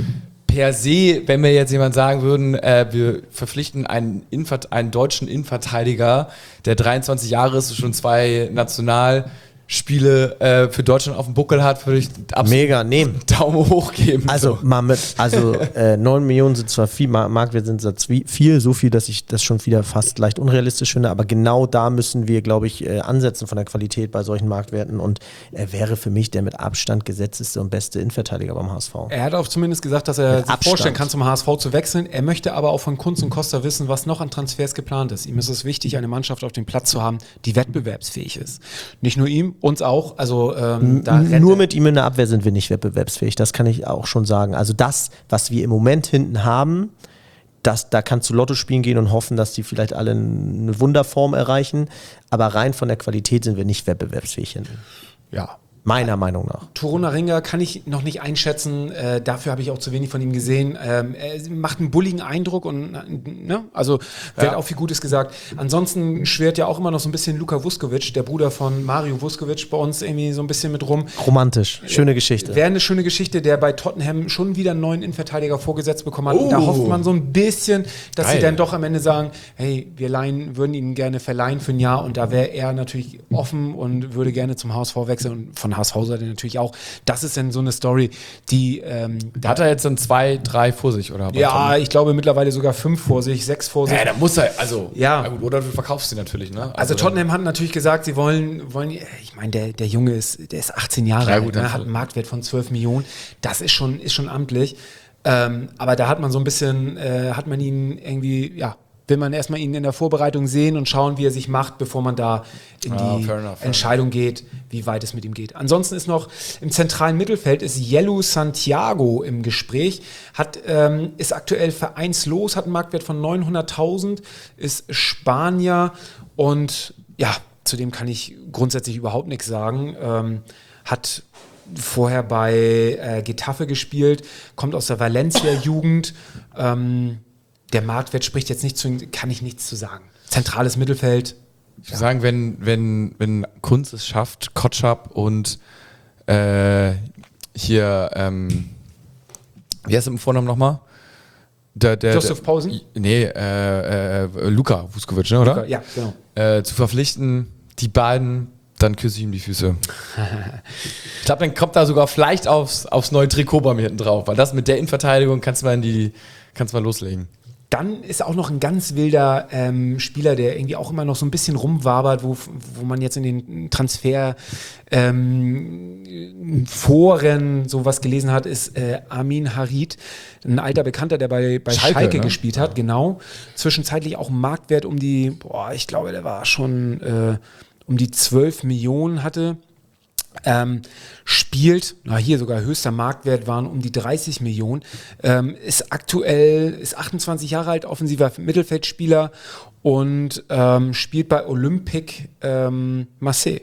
per se, wenn wir jetzt jemand sagen würden, äh, wir verpflichten einen, Innenvert- einen deutschen Innenverteidiger, der dreiundzwanzig Jahre ist, schon zwei Nationalspiele äh, für Deutschland auf dem Buckel hat, würde ich absolut Mega, nehmen. Daumen hoch geben. Also, so. mal mit, also äh, neun Millionen sind zwar viel, Mar- Marktwert sind zwar zwie- viel, so viel, dass ich das schon wieder fast leicht unrealistisch finde, aber genau da müssen wir, glaube ich, äh, ansetzen von der Qualität bei solchen Marktwerten und er wäre für mich der mit Abstand gesetzteste und beste Innenverteidiger beim H S V. Er hat auch zumindest gesagt, dass er Mit sich Abstand. vorstellen kann, zum H S V zu wechseln. Er möchte aber auch von Kunz und Costa wissen, was noch an Transfers geplant ist. Ihm ist es wichtig, eine Mannschaft auf dem Platz zu haben, die wettbewerbsfähig ist. Nicht nur ihm, uns auch. Also ähm, da rennt Nur er- mit ihm in der Abwehr sind wir nicht wettbewerbsfähig, das kann ich auch schon sagen. Also das, was wir im Moment hinten haben, das, da kannst du Lotto spielen gehen und hoffen, dass die vielleicht alle eine Wunderform erreichen, aber rein von der Qualität sind wir nicht wettbewerbsfähig hinten. ja. Meiner Meinung nach. Toruna Ringer kann ich noch nicht einschätzen. Äh, dafür habe ich auch zu wenig von ihm gesehen. Ähm, er macht einen bulligen Eindruck und ne? also wird Ja. auch viel Gutes gesagt. Ansonsten schwirrt ja auch immer noch so ein bisschen Luka Vuskovic, der Bruder von Mario Vuskovic, bei uns irgendwie so ein bisschen mit rum. Romantisch, schöne Geschichte. Wäre eine schöne Geschichte, der bei Tottenham schon wieder einen neuen Innenverteidiger vorgesetzt bekommen hat. Und da Oh. hofft man so ein bisschen, dass Geil. sie dann doch am Ende sagen, hey, wir leihen, würden ihn gerne verleihen für ein Jahr. Und da wäre er natürlich offen und würde gerne zum H S V wechseln und von H S V-Seite natürlich auch. Das ist dann so eine Story, die ähm, Da hat er jetzt dann zwei, drei vor sich, oder? Bei ja, Tottenham? ich glaube mittlerweile sogar fünf vor sich, sechs vor sich. Ja, da muss er, also, Ja. na gut, oder du verkaufst sie natürlich, ne? Also Tottenham hat natürlich gesagt, sie wollen, wollen ich meine, der, der Junge ist, der ist achtzehn Jahre Ja, alt, gut, ne, dann- hat einen Marktwert von zwölf Millionen. Das ist schon, ist schon amtlich. Ähm, aber da hat man so ein bisschen, äh, hat man ihn irgendwie, ja, will man erstmal ihn in der Vorbereitung sehen und schauen, wie er sich macht, bevor man da in Ah, die fair enough, fair Entscheidung geht, wie weit es mit ihm geht. Ansonsten ist noch im zentralen Mittelfeld ist Yelu Santiago im Gespräch, hat, ähm, ist aktuell vereinslos, hat einen Marktwert von neunhunderttausend, ist Spanier und ja, zu dem kann ich grundsätzlich überhaupt nichts sagen. Ähm, hat vorher bei äh, Getafe gespielt, kommt aus der Valencia-Jugend. Ähm, der Marktwert spricht jetzt nicht zu ihm, kann ich nichts zu sagen. Zentrales Mittelfeld. Ich würde sagen, wenn, wenn, wenn Kunz es schafft, Kotschap und äh, hier, ähm, wie heißt er im Vornamen nochmal? Der, der, Josef Pausen? Nee, äh, äh, Luka Vuskovic, ne, oder? Ja, genau. Äh, zu verpflichten, die beiden, dann küsse ich ihm die Füße. Ich glaube, dann kommt da sogar vielleicht aufs, aufs neue Trikot bei mir hinten drauf, weil das mit der Innenverteidigung kannst du mal in die, kannst mal loslegen. Dann ist auch noch ein ganz wilder ähm, Spieler, der irgendwie auch immer noch so ein bisschen rumwabert, wo, wo man jetzt in den Transfer ähm, Foren sowas gelesen hat, ist äh, Amin Harit, ein alter Bekannter, der bei, bei Schalke, Schalke, ne? gespielt hat, genau. Zwischenzeitlich auch einen Marktwert um die, boah, ich glaube, der war schon äh, um die zwölf Millionen hatte. Ähm, spielt, na hier sogar höchster Marktwert waren um die dreißig Millionen, ähm, ist aktuell, ist achtundzwanzig Jahre alt, offensiver Mittelfeldspieler und ähm, spielt bei Olympique ähm, Marseille.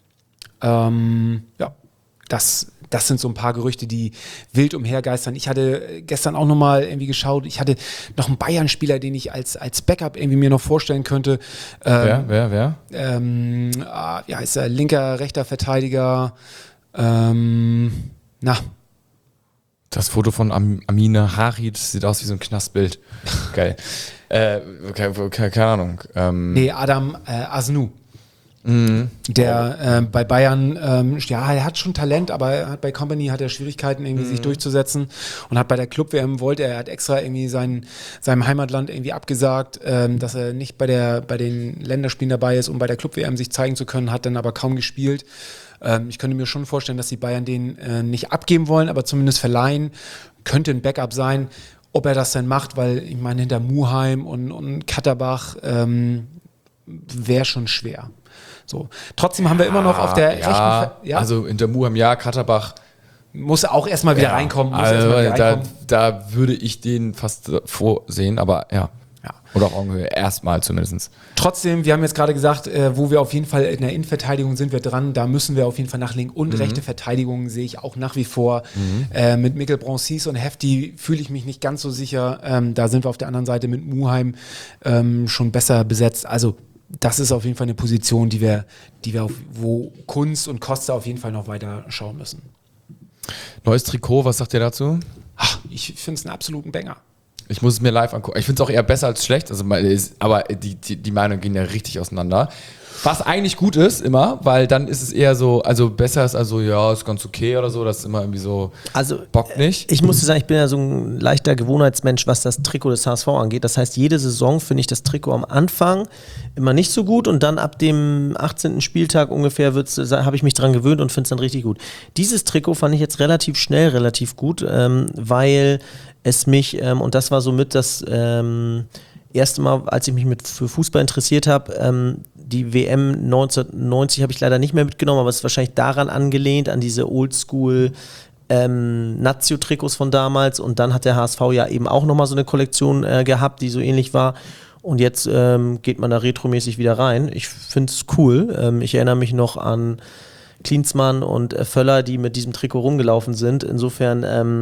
Ähm, ja, das, das sind so ein paar Gerüchte, die wild umhergeistern. Ich hatte gestern auch nochmal irgendwie geschaut, ich hatte noch einen Bayern-Spieler, den ich als, als Backup irgendwie mir noch vorstellen könnte. Ähm, Wer, wer, wer? ähm, ah, wie heißt er, linker, rechter Verteidiger, ähm, na, Das Foto von Am Amina Harit sieht aus wie so ein Knastbild. Geil. Äh, keine, keine, keine Ahnung. Ähm, nee, Adam äh, Asnu. Der äh, bei Bayern, ähm, ja, er hat schon Talent, aber er hat bei Company hat er Schwierigkeiten, irgendwie sich durchzusetzen und hat bei der Club-W M wollte er, er hat extra irgendwie sein, seinem Heimatland irgendwie abgesagt, ähm, dass er nicht bei der bei den Länderspielen dabei ist, um bei der Club-W M sich zeigen zu können, hat dann aber kaum gespielt. Ähm, ich könnte mir schon vorstellen, dass die Bayern den äh, nicht abgeben wollen, aber zumindest verleihen. Könnte ein Backup sein. Ob er das dann macht, weil ich meine, hinter Muheim und, und Katterbach ähm, wäre schon schwer. So. Trotzdem haben wir immer noch auf der rechten ja, Ver- ja, also in der Muham, ja, Katterbach. muss auch erstmal wieder ja, reinkommen. Muss also, erstmal wieder da, reinkommen. da würde ich den fast vorsehen, aber ja. Ja. Oder auf Augenhöhe, erstmal zumindest. Trotzdem, wir haben jetzt gerade gesagt, äh, wo wir auf jeden Fall in der Innenverteidigung sind wir dran, da müssen wir auf jeden Fall nachlegen. Und Mhm. rechte Verteidigung sehe ich auch nach wie vor. Äh, mit Mikkel Bronsis und Hefti fühle ich mich nicht ganz so sicher. Ähm, da sind wir auf der anderen Seite mit Muheim ähm, schon besser besetzt. Also das ist auf jeden Fall eine Position, die wir, die wir auf, wo Kunz und Costa auf jeden Fall noch weiter schauen müssen. Neues Trikot, was sagt ihr dazu? ach, ich finde es einen absoluten Banger. Ich muss es mir live angucken. Ich finde es auch eher besser als schlecht, also, aber die, die, die Meinungen gehen ja richtig auseinander. Was eigentlich gut ist, immer, weil dann ist es eher so, also besser ist also, ja, ist ganz okay oder so, das ist immer irgendwie so, also, bockt nicht. Ich muss sagen, ich bin ja so ein leichter Gewohnheitsmensch, was das Trikot des H S V angeht. Das heißt, jede Saison finde ich das Trikot am Anfang immer nicht so gut und dann ab dem achtzehnten Spieltag ungefähr habe ich mich dran gewöhnt und finde es dann richtig gut. Dieses Trikot fand ich jetzt relativ schnell relativ gut, ähm, weil es mich, ähm, und das war somit das ähm, erste Mal, als ich mich mit für Fußball interessiert habe, ähm, die W M neunzehnhundertneunzig habe ich leider nicht mehr mitgenommen, aber es ist wahrscheinlich daran angelehnt, an diese Oldschool ähm, Nazio-Trikots von damals, und dann hat der H S V ja eben auch nochmal so eine Kollektion äh, gehabt, die so ähnlich war, und jetzt ähm, geht man da retromäßig wieder rein. Ich finde es cool. Ähm, ich erinnere mich noch an Klinsmann und äh, Völler, die mit diesem Trikot rumgelaufen sind. Insofern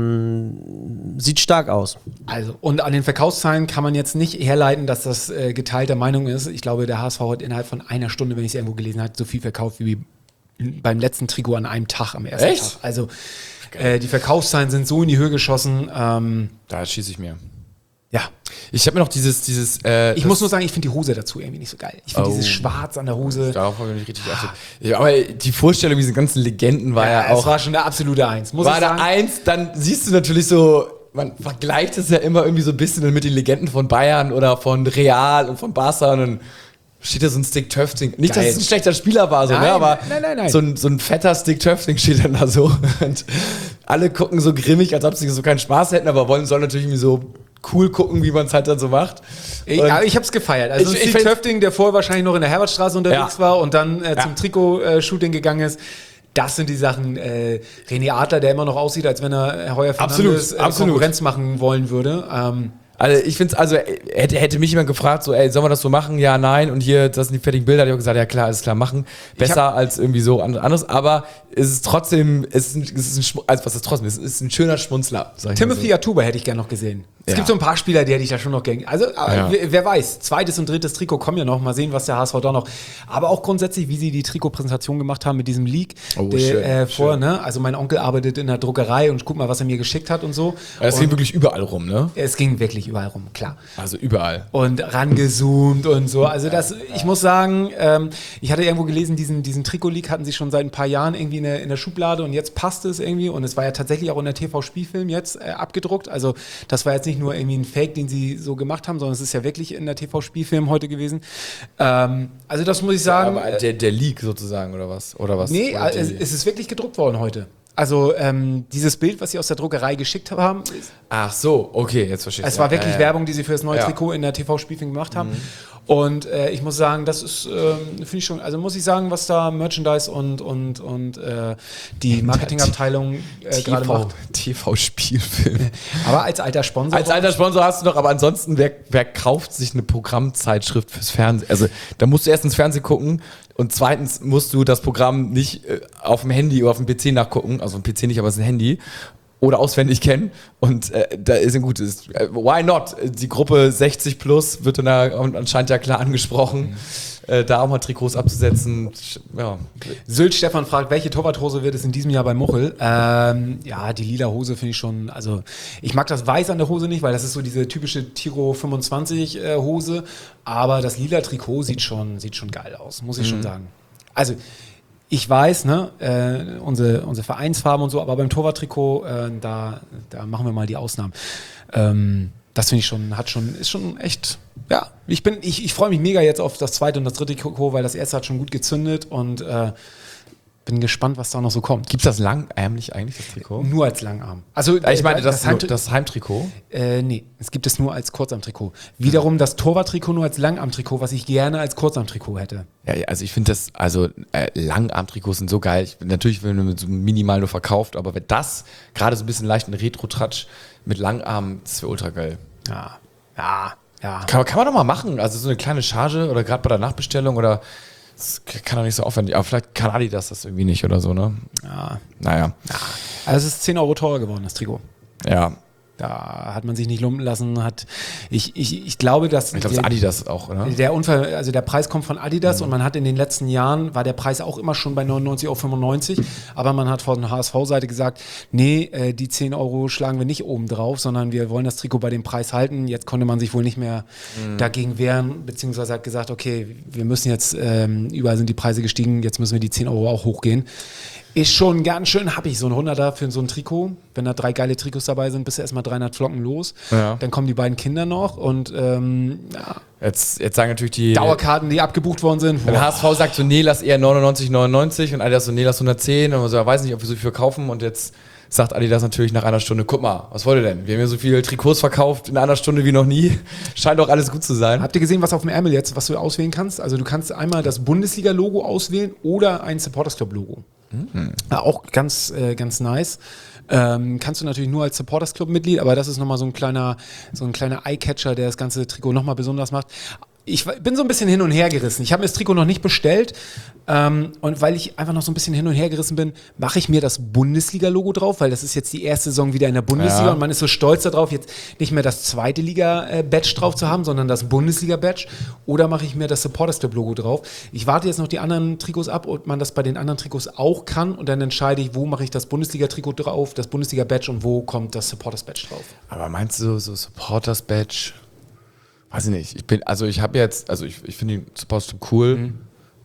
ähm, sieht stark aus. Also, und an den Verkaufszahlen kann man jetzt nicht herleiten, dass das äh, geteilter Meinung ist. Ich glaube, der H S V hat innerhalb von einer Stunde, wenn ich es irgendwo gelesen habe, so viel verkauft wie beim letzten Trikot an einem Tag am ersten Echt? Tag. Also äh, die Verkaufszahlen sind so in die Höhe geschossen. Ähm, Da schieße ich mir. ja. Ich habe mir noch dieses, dieses äh, Ich muss nur sagen, ich finde die Hose dazu irgendwie nicht so geil. Ich finde Oh. dieses Schwarz an der Hose. Darauf habe ich nicht richtig geachtet. Ja, aber die Vorstellung dieser ganzen Legenden war ja, es auch. war schon der absolute Eins. Muss War ich da sagen. eins, dann siehst du natürlich so, man vergleicht es ja immer irgendwie so ein bisschen mit den Legenden von Bayern oder von Real und von Barca, und dann steht da so ein Stick Töfting. Nicht, Geil. dass es ein schlechter Spieler war, so, Nein, ne? Aber nein, nein, nein. So, ein, so ein fetter Stick Töfting steht dann da so. Und alle gucken so grimmig, als ob sie so keinen Spaß hätten, aber wollen, sollen natürlich irgendwie so cool gucken, wie man es halt dann so macht. Ich, Und aber ich habe es gefeiert. Also Ich- ich Steve find- Töfting, der vorher wahrscheinlich noch in der Herbertstraße unterwegs Ja. war und dann äh, zum Ja. Trikot-Shooting gegangen ist. Das sind die Sachen. Äh, René Adler, der immer noch aussieht, als wenn er äh, Heuer Absolut, Fernandes äh, absolut. Konkurrenz machen wollen würde. Ähm, Also ich finde es, also hätte, hätte mich jemand gefragt, so, ey, sollen wir das so machen? Ja, nein. Und hier, das sind die fertigen Bilder. Da habe ich auch gesagt, ja klar, alles klar, machen. Besser hab- als irgendwie so anderes. Aber es ist trotzdem, es ist ein, es ist ein Schmu- also was ist trotzdem? Es ist ein schöner Schmunzler. Sag ich mal Timothy Atuba hätte ich gerne noch gesehen. Es Ja. gibt so ein paar Spieler, die hätte ich da schon noch gern. Also, aber Ja. wer, wer weiß, zweites und drittes Trikot kommen ja noch. Mal sehen, was der H S V da noch. Aber auch grundsätzlich, wie sie die Trikotpräsentation gemacht haben mit diesem Leak. Oh, der, schön, äh, vor, schön. ne? Also mein Onkel arbeitet in der Druckerei und guck mal, was er mir geschickt hat und so. so. Es und ging wirklich überall rum, ne? es ging wirklich überall rum, klar. Also überall. Und rangezoomt und so. Also das, ich muss sagen, ähm, ich hatte irgendwo gelesen, diesen, diesen Trikot-Leak hatten sie schon seit ein paar Jahren irgendwie in der, in der Schublade, und jetzt passt es irgendwie, und es war ja tatsächlich auch in der T V-Spielfilm jetzt äh, abgedruckt. Also das war jetzt nicht nur irgendwie ein Fake, den sie so gemacht haben, sondern es ist ja wirklich in der T V-Spielfilm heute gewesen. Ähm, also das muss ich sagen. Aber der, der Leak sozusagen, oder was? Oder was? Nee, Oder es, die- es ist wirklich gedruckt worden heute. Also ähm, dieses Bild, was sie aus der Druckerei geschickt haben, ist, Ach so, okay, jetzt verstehe ich. es war wirklich ja, ja. Werbung, die sie für das neue Ja. Trikot in der T V-Spielfilm gemacht haben. Und äh, ich muss sagen, das ist, ähm, finde ich schon, also muss ich sagen, was da Merchandise und, und, und äh, die Marketingabteilung äh, gerade macht. T V-Spielfilm. Aber als alter Sponsor. Als alter Sponsor hast du noch, aber ansonsten, wer, wer kauft sich eine Programmzeitschrift fürs Fernsehen? Also, da musst du erst ins Fernsehen gucken, und zweitens musst du das Programm nicht äh, auf dem Handy oder auf dem P C nachgucken, also ein P C nicht, aber es ist ein Handy, oder auswendig kennen, und äh, da ist ein gutes, äh, why not? Die Gruppe sechzig plus wird dann da anscheinend ja klar angesprochen, äh, da auch mal Trikots abzusetzen, ja. Sylt Stefan fragt, welche Torwarthose wird es in diesem Jahr bei Muchel? Ähm, ja, die lila Hose finde ich schon, also ich mag das Weiß an der Hose nicht, weil das ist so diese typische Tiro fünfundzwanzig äh, Hose, aber das lila Trikot sieht schon, sieht schon geil aus, muss ich schon sagen. Also ich weiß, ne, äh, unsere, unsere Vereinsfarben und so, aber beim Torwarttrikot, äh, da, da machen wir mal die Ausnahmen. Ähm, das finde ich schon, hat schon, ist schon echt, ja, ich bin, ich, ich freue mich mega jetzt auf das zweite und das dritte Trikot, weil das erste hat schon gut gezündet, und äh, bin gespannt, was da noch so kommt. Gibt's das langärmlich eigentlich, das Trikot? Nur als Langarm. Also Ich meine, das, das, Heimtri- das Heimtrikot. äh, nee, es gibt es nur als Kurzarmtrikot. Wiederum das Torwarttrikot nur als Langarmtrikot, was ich gerne als Kurzarmtrikot hätte. Ja, ja, also ich finde das, also äh, Langarmtrikots sind so geil. Ich, natürlich, wenn man so minimal nur verkauft, aber wenn das gerade so ein bisschen leichten Retro-Tratsch mit Langarm, das wäre ultra geil. Ja, ja, ja. Kann, kann man doch mal machen. Also so eine kleine Charge oder gerade bei der Nachbestellung, oder das kann doch nicht so aufwendig. Aber vielleicht kann Adidas das irgendwie nicht oder so, ne? ja. Naja. Also es ist zehn Euro teurer geworden, das Trikot. Ja. Da hat man sich nicht lumpen lassen. Hat, ich, ich, ich glaube, dass Ich glaube, das ist Adidas auch, oder? Der Unfall, also der Preis kommt von Adidas mhm. und man hat in den letzten Jahren, war der Preis auch immer schon bei neunundneunzig Euro fünfundneunzig, aber man hat von der H S V-Seite gesagt, nee, äh, die zehn Euro schlagen wir nicht oben drauf, sondern wir wollen das Trikot bei dem Preis halten. Jetzt konnte man sich wohl nicht mehr mhm. dagegen wehren, beziehungsweise hat gesagt, okay, wir müssen jetzt, ähm, überall sind die Preise gestiegen, jetzt müssen wir die zehn Euro auch hochgehen. Ist schon ganz schön happig, so ein Hunderter für so ein Trikot. Wenn da drei geile Trikots dabei sind, bist du erstmal dreihundert Flocken los. Ja. Dann kommen die beiden Kinder noch und ähm, ja. Jetzt, jetzt sagen natürlich die Dauerkarten, die abgebucht worden sind. Der H S V sagt so, nee, lass eher neunundneunzig neunundneunzig und Adidas so, nee, lass hundertzehn und man so, weiß nicht, ob wir so viel verkaufen und jetzt sagt Adidas natürlich nach einer Stunde, guck mal, was wollt ihr denn? Wir haben ja so viele Trikots verkauft in einer Stunde wie noch nie. Scheint doch alles gut zu sein. Habt ihr gesehen, was auf dem Ärmel jetzt, was du auswählen kannst? Also du kannst einmal das Bundesliga-Logo auswählen oder ein Supporters Club-Logo. Mhm. Ja, auch ganz, äh, ganz nice. Ähm, kannst du natürlich nur als Supporters Club-Mitglied, aber das ist nochmal so ein kleiner, so ein kleiner Eye-Catcher, der das ganze Trikot nochmal besonders macht. Ich bin so ein bisschen hin und her gerissen. Ich habe mir das Trikot noch nicht bestellt ähm, und weil ich einfach noch so ein bisschen hin und her gerissen bin, mache ich mir das Bundesliga-Logo drauf, weil das ist jetzt die erste Saison wieder in der Bundesliga ja. und man ist so stolz darauf, jetzt nicht mehr das zweite Liga-Badge drauf zu haben, sondern das Bundesliga-Badge, oder mache ich mir das Supporters Club-Logo drauf. Ich warte jetzt noch die anderen Trikots ab, ob man das bei den anderen Trikots auch kann und dann entscheide ich, wo mache ich das Bundesliga-Trikot drauf, das Bundesliga-Badge und wo kommt das Supporters-Badge drauf. Aber meinst du so Supporters-Badge? Weiß ich nicht. Ich bin, also ich habe jetzt, also ich, ich finde den Supporters Club cool. Mhm.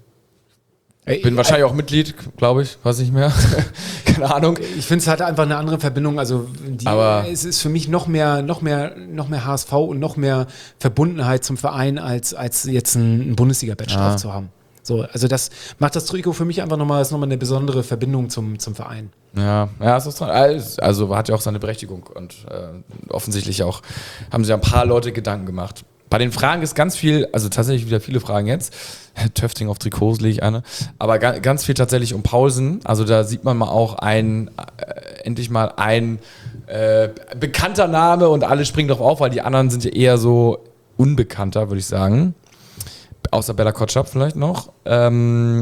Ich bin wahrscheinlich auch Mitglied, glaube ich, weiß nicht mehr. Keine Ahnung. Ich finde, es hat einfach eine andere Verbindung. Also die, aber es ist für mich noch mehr, noch mehr, noch mehr H S V und noch mehr Verbundenheit zum Verein, als, als jetzt ein, ein Bundesliga-Badge ja. drauf zu haben. So, also das macht das Trikot für mich einfach nochmal, ist nochmal eine besondere Verbindung zum, zum Verein. Ja, ja, es ist, also hat ja auch seine Berechtigung und äh, offensichtlich auch haben sich ein paar Leute Gedanken gemacht. Bei den Fragen ist ganz viel, also tatsächlich wieder viele Fragen jetzt. Töfting auf Trikots lege ich eine. Aber ga, ganz viel tatsächlich um Paulsen. Also da sieht man mal auch ein, äh, endlich mal ein äh, bekannter Name und alle springen drauf auf, weil die anderen sind ja eher so unbekannter, würde ich sagen. Außer Bella Kotschap vielleicht noch. Ähm,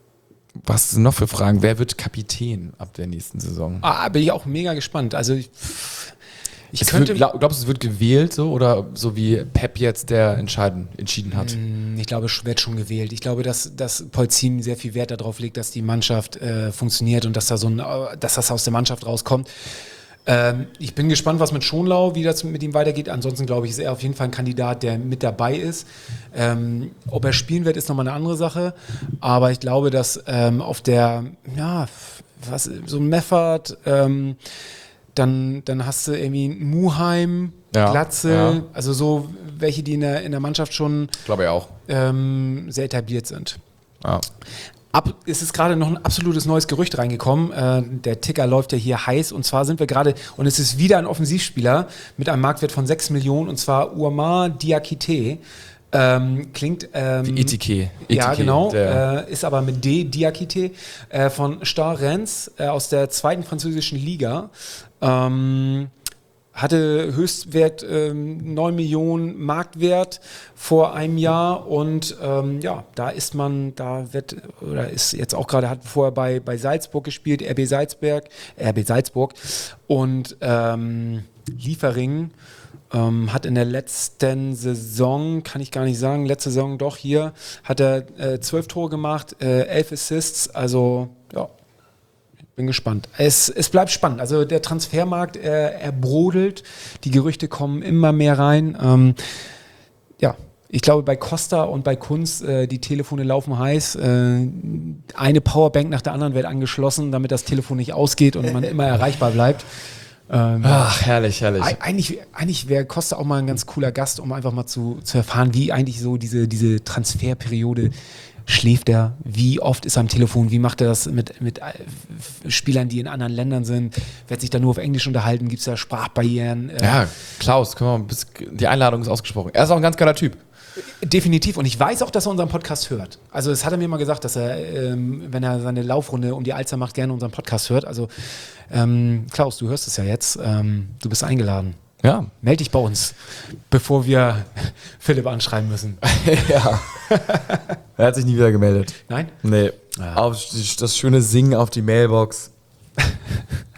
was sind noch für Fragen? Wer wird Kapitän ab der nächsten Saison? Ah, bin ich auch mega gespannt. Also ich... Ich es könnte, wird, glaub, glaubst du, es wird gewählt so oder so wie Pep jetzt der entscheiden, entschieden hat? Ich glaube, es wird schon gewählt. Ich glaube, dass, dass Polzin sehr viel Wert darauf legt, dass die Mannschaft äh, funktioniert und dass, da so ein, dass das aus der Mannschaft rauskommt. Ähm, ich bin gespannt, was mit Schonlau, wie das mit ihm weitergeht. Ansonsten glaube ich, ist er auf jeden Fall ein Kandidat, der mit dabei ist. Ähm, ob er spielen wird, ist nochmal eine andere Sache. Aber ich glaube, dass ähm, auf der, ja, was, so ein Meffert, ähm, Dann, dann hast du irgendwie Muheim, ja, Glatzel, ja. also so welche, die in der, in der Mannschaft schon glaube ich auch. Ähm, sehr etabliert sind. Ja. Ab, es ist gerade noch ein absolutes neues Gerücht reingekommen. Äh, der Ticker läuft ja hier heiß und zwar sind wir gerade, und es ist wieder ein Offensivspieler mit einem Marktwert von sechs Millionen und zwar Urmar Diakité. Ähm, klingt ähm, wie Etike. Ja, genau. Äh, ist aber mit D, Diakité, äh, von Stade Reims äh, aus der zweiten französischen Liga. Ähm, hatte Höchstwert ähm, neun Millionen Marktwert vor einem Jahr und ähm, ja, da ist man, da wird, oder ist jetzt auch gerade, hat vorher bei, bei Salzburg gespielt, R B Salzburg, R B Salzburg und ähm, Liefering. Ähm, hat in der letzten Saison, kann ich gar nicht sagen, letzte Saison doch hier, hat er äh, zwölf Tore gemacht, äh, elf Assists, also ja, bin gespannt. Es, es bleibt spannend, also der Transfermarkt, äh, er brodelt, die Gerüchte kommen immer mehr rein, ähm, ja, ich glaube bei Costa und bei Kunz, äh, die Telefone laufen heiß, äh, eine Powerbank nach der anderen wird angeschlossen, damit das Telefon nicht ausgeht und man immer erreichbar bleibt. Ähm, Ach, herrlich, herrlich. Eigentlich, eigentlich wäre Costa auch mal ein ganz cooler Gast, um einfach mal zu, zu erfahren, wie eigentlich so diese, diese Transferperiode schläft er, wie oft ist er am Telefon, wie macht er das mit, mit Spielern, die in anderen Ländern sind, wird sich da nur auf Englisch unterhalten, gibt es da Sprachbarrieren? Äh, ja, Klaus, komm mal, die Einladung ist ausgesprochen. Er ist auch ein ganz geiler Typ. Definitiv. Und ich weiß auch, dass er unseren Podcast hört. Also das hat er mir mal gesagt, dass er, ähm, wenn er seine Laufrunde um die Alster macht, gerne unseren Podcast hört. Also ähm, Klaus, du hörst es ja jetzt. Ähm, du bist eingeladen. Ja. Meld dich bei uns, bevor wir Philipp anschreiben müssen. Ja. Er hat sich nie wieder gemeldet. Nein? Nee. Ah. Auf das schöne Singen auf die Mailbox.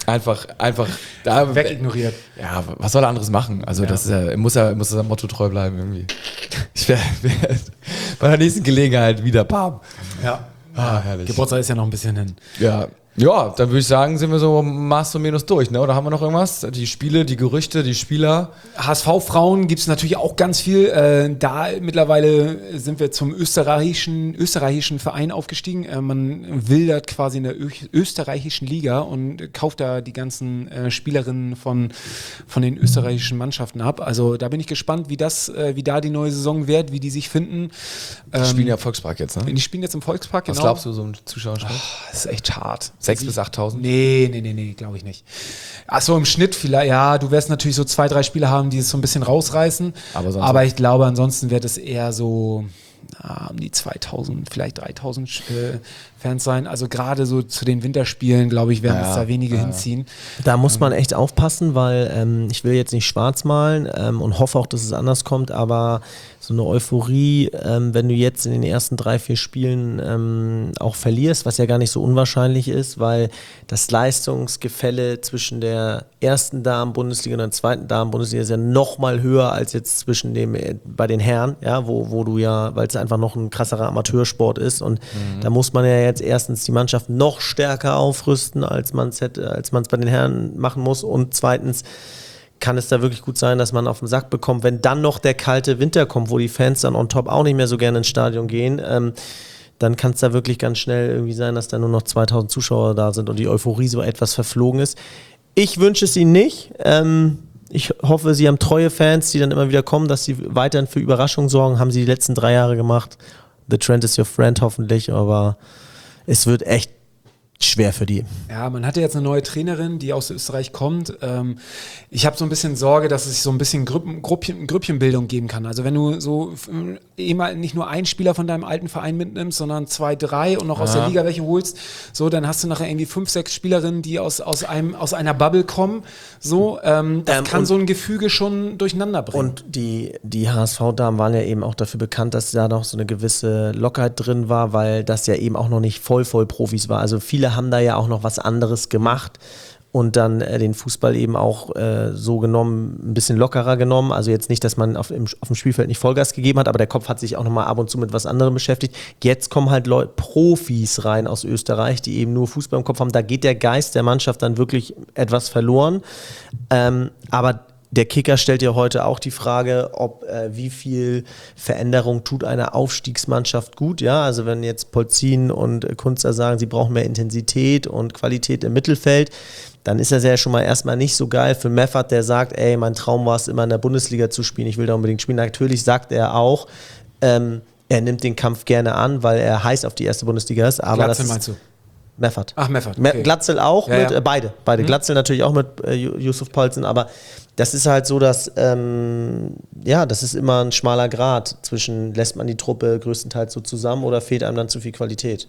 Einfach, einfach da Wegignoriert. Ja, was soll er anderes machen? Also, Ja. das ist ja, muss er muss seinem Motto treu bleiben irgendwie. Ich werde werd bei der nächsten Gelegenheit wieder bam. Ja. Ah, herrlich. Geburtstag ist ja noch ein bisschen hin. Ja. Ja, dann würde ich sagen, sind wir so Maß und Minus durch, ne? Oder haben wir noch irgendwas? Die Spiele, die Gerüchte, die Spieler? H S V-Frauen gibt es natürlich auch ganz viel. Äh, da mittlerweile sind wir zum österreichischen, österreichischen Verein aufgestiegen. Äh, man wildert quasi in der Ö- österreichischen Liga und kauft da die ganzen äh, Spielerinnen von, von den österreichischen Mannschaften ab. Also da bin ich gespannt, wie das, äh, wie da die neue Saison wird, wie die sich finden. Die Ähm, spielen ja im Volkspark jetzt, ne? die spielen jetzt im Volkspark, Was genau. glaubst du, so ein Zuschauerschnitt? Das ist echt hart. Sechs bis achttausend? Nee, nee, nee, nee, glaube ich nicht. Achso, im Schnitt vielleicht, ja, du wirst natürlich so zwei, drei Spieler haben, die es so ein bisschen rausreißen. Aber sonst Aber ich glaube, ansonsten wird es eher so ah, um die zweitausend, vielleicht dreitausend äh, Fans sein. Also gerade so zu den Winterspielen, glaube ich, werden Ja, es da wenige ja. hinziehen. Da muss man echt aufpassen, weil ähm, ich will jetzt nicht schwarz malen ähm, und hoffe auch, dass es anders kommt, aber so eine Euphorie, ähm, wenn du jetzt in den ersten drei, vier Spielen ähm, auch verlierst, was ja gar nicht so unwahrscheinlich ist, weil das Leistungsgefälle zwischen der ersten Damen-Bundesliga und der zweiten Damen-Bundesliga ist ja noch mal höher als jetzt zwischen dem äh, bei den Herren, ja, wo, wo du ja, weil es einfach noch ein krasserer Amateursport ist und Mhm. da muss man ja jetzt erstens die Mannschaft noch stärker aufrüsten, als man es hätte, als man es bei den Herren machen muss und zweitens kann es da wirklich gut sein, dass man auf den Sack bekommt, wenn dann noch der kalte Winter kommt, wo die Fans dann on top auch nicht mehr so gerne ins Stadion gehen, ähm, dann kann es da wirklich ganz schnell irgendwie sein, dass da nur noch zweitausend Zuschauer da sind und die Euphorie so etwas verflogen ist. Ich wünsche es ihnen nicht. Ähm, ich hoffe, sie haben treue Fans, die dann immer wieder kommen, dass sie weiterhin für Überraschungen sorgen. Haben sie die letzten drei Jahre gemacht. The trend is your friend hoffentlich, aber es wird echt schwer für die. Ja, man hatte jetzt eine neue Trainerin, die aus Österreich kommt. Ähm, ich habe so ein bisschen Sorge, dass es sich so ein bisschen Gruppen, Gruppchen, Grüppchenbildung geben kann. Also wenn du so äh, immer nicht nur einen Spieler von deinem alten Verein mitnimmst, sondern zwei, drei und noch aus der Liga welche holst, so, dann hast du nachher irgendwie fünf, sechs Spielerinnen, die aus, aus, einem, aus einer Bubble kommen. So, ähm, das Ähm, kann und- so ein Gefüge schon durcheinander bringen. Und die, die H S V-Damen waren ja eben auch dafür bekannt, dass da noch so eine gewisse Lockerheit drin war, weil das ja eben auch noch nicht voll, voll Profis war. Also viele haben da ja auch noch was anderes gemacht und dann äh, den Fußball eben auch äh, so genommen, ein bisschen lockerer genommen. Also jetzt nicht, dass man auf, im, auf dem Spielfeld nicht Vollgas gegeben hat, aber der Kopf hat sich auch nochmal ab und zu mit was anderem beschäftigt. Jetzt kommen halt Leute, Profis rein aus Österreich, die eben nur Fußball im Kopf haben. Da geht der Geist der Mannschaft dann wirklich etwas verloren. Ähm, aber der Kicker stellt ja heute auch die Frage, ob äh, wie viel Veränderung tut einer Aufstiegsmannschaft gut. Ja, also wenn jetzt Polzin und äh, Kunzer sagen, sie brauchen mehr Intensität und Qualität im Mittelfeld, dann ist das ja schon mal erstmal nicht so geil für Meffert, der sagt, ey, mein Traum war es immer in der Bundesliga zu spielen, ich will da unbedingt spielen. Natürlich sagt er auch, ähm, er nimmt den Kampf gerne an, weil er heiß auf die erste Bundesliga ist. Aber Glatzel das meinst du? Meffert. Ach, Meffert, Me- okay. Glatzel auch, Ja, mit, ja. Äh, beide. beide. Glatzel natürlich auch mit äh, Ju- Yusuf Poulsen, aber das ist halt so, dass, ähm, ja, das ist immer ein schmaler Grat zwischen, lässt man die Truppe größtenteils so zusammen oder fehlt einem dann zu viel Qualität?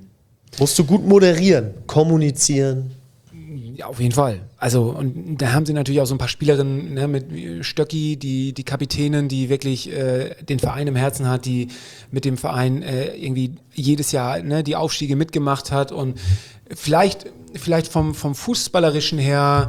Musst du gut moderieren, kommunizieren. Ja, auf jeden Fall. Also, und da haben sie natürlich auch so ein paar Spielerinnen, ne, mit Stöcki, die, die Kapitänin, die wirklich äh, den Verein im Herzen hat, die mit dem Verein äh, irgendwie jedes Jahr ne, die Aufstiege mitgemacht hat und vielleicht, vielleicht vom, vom Fußballerischen her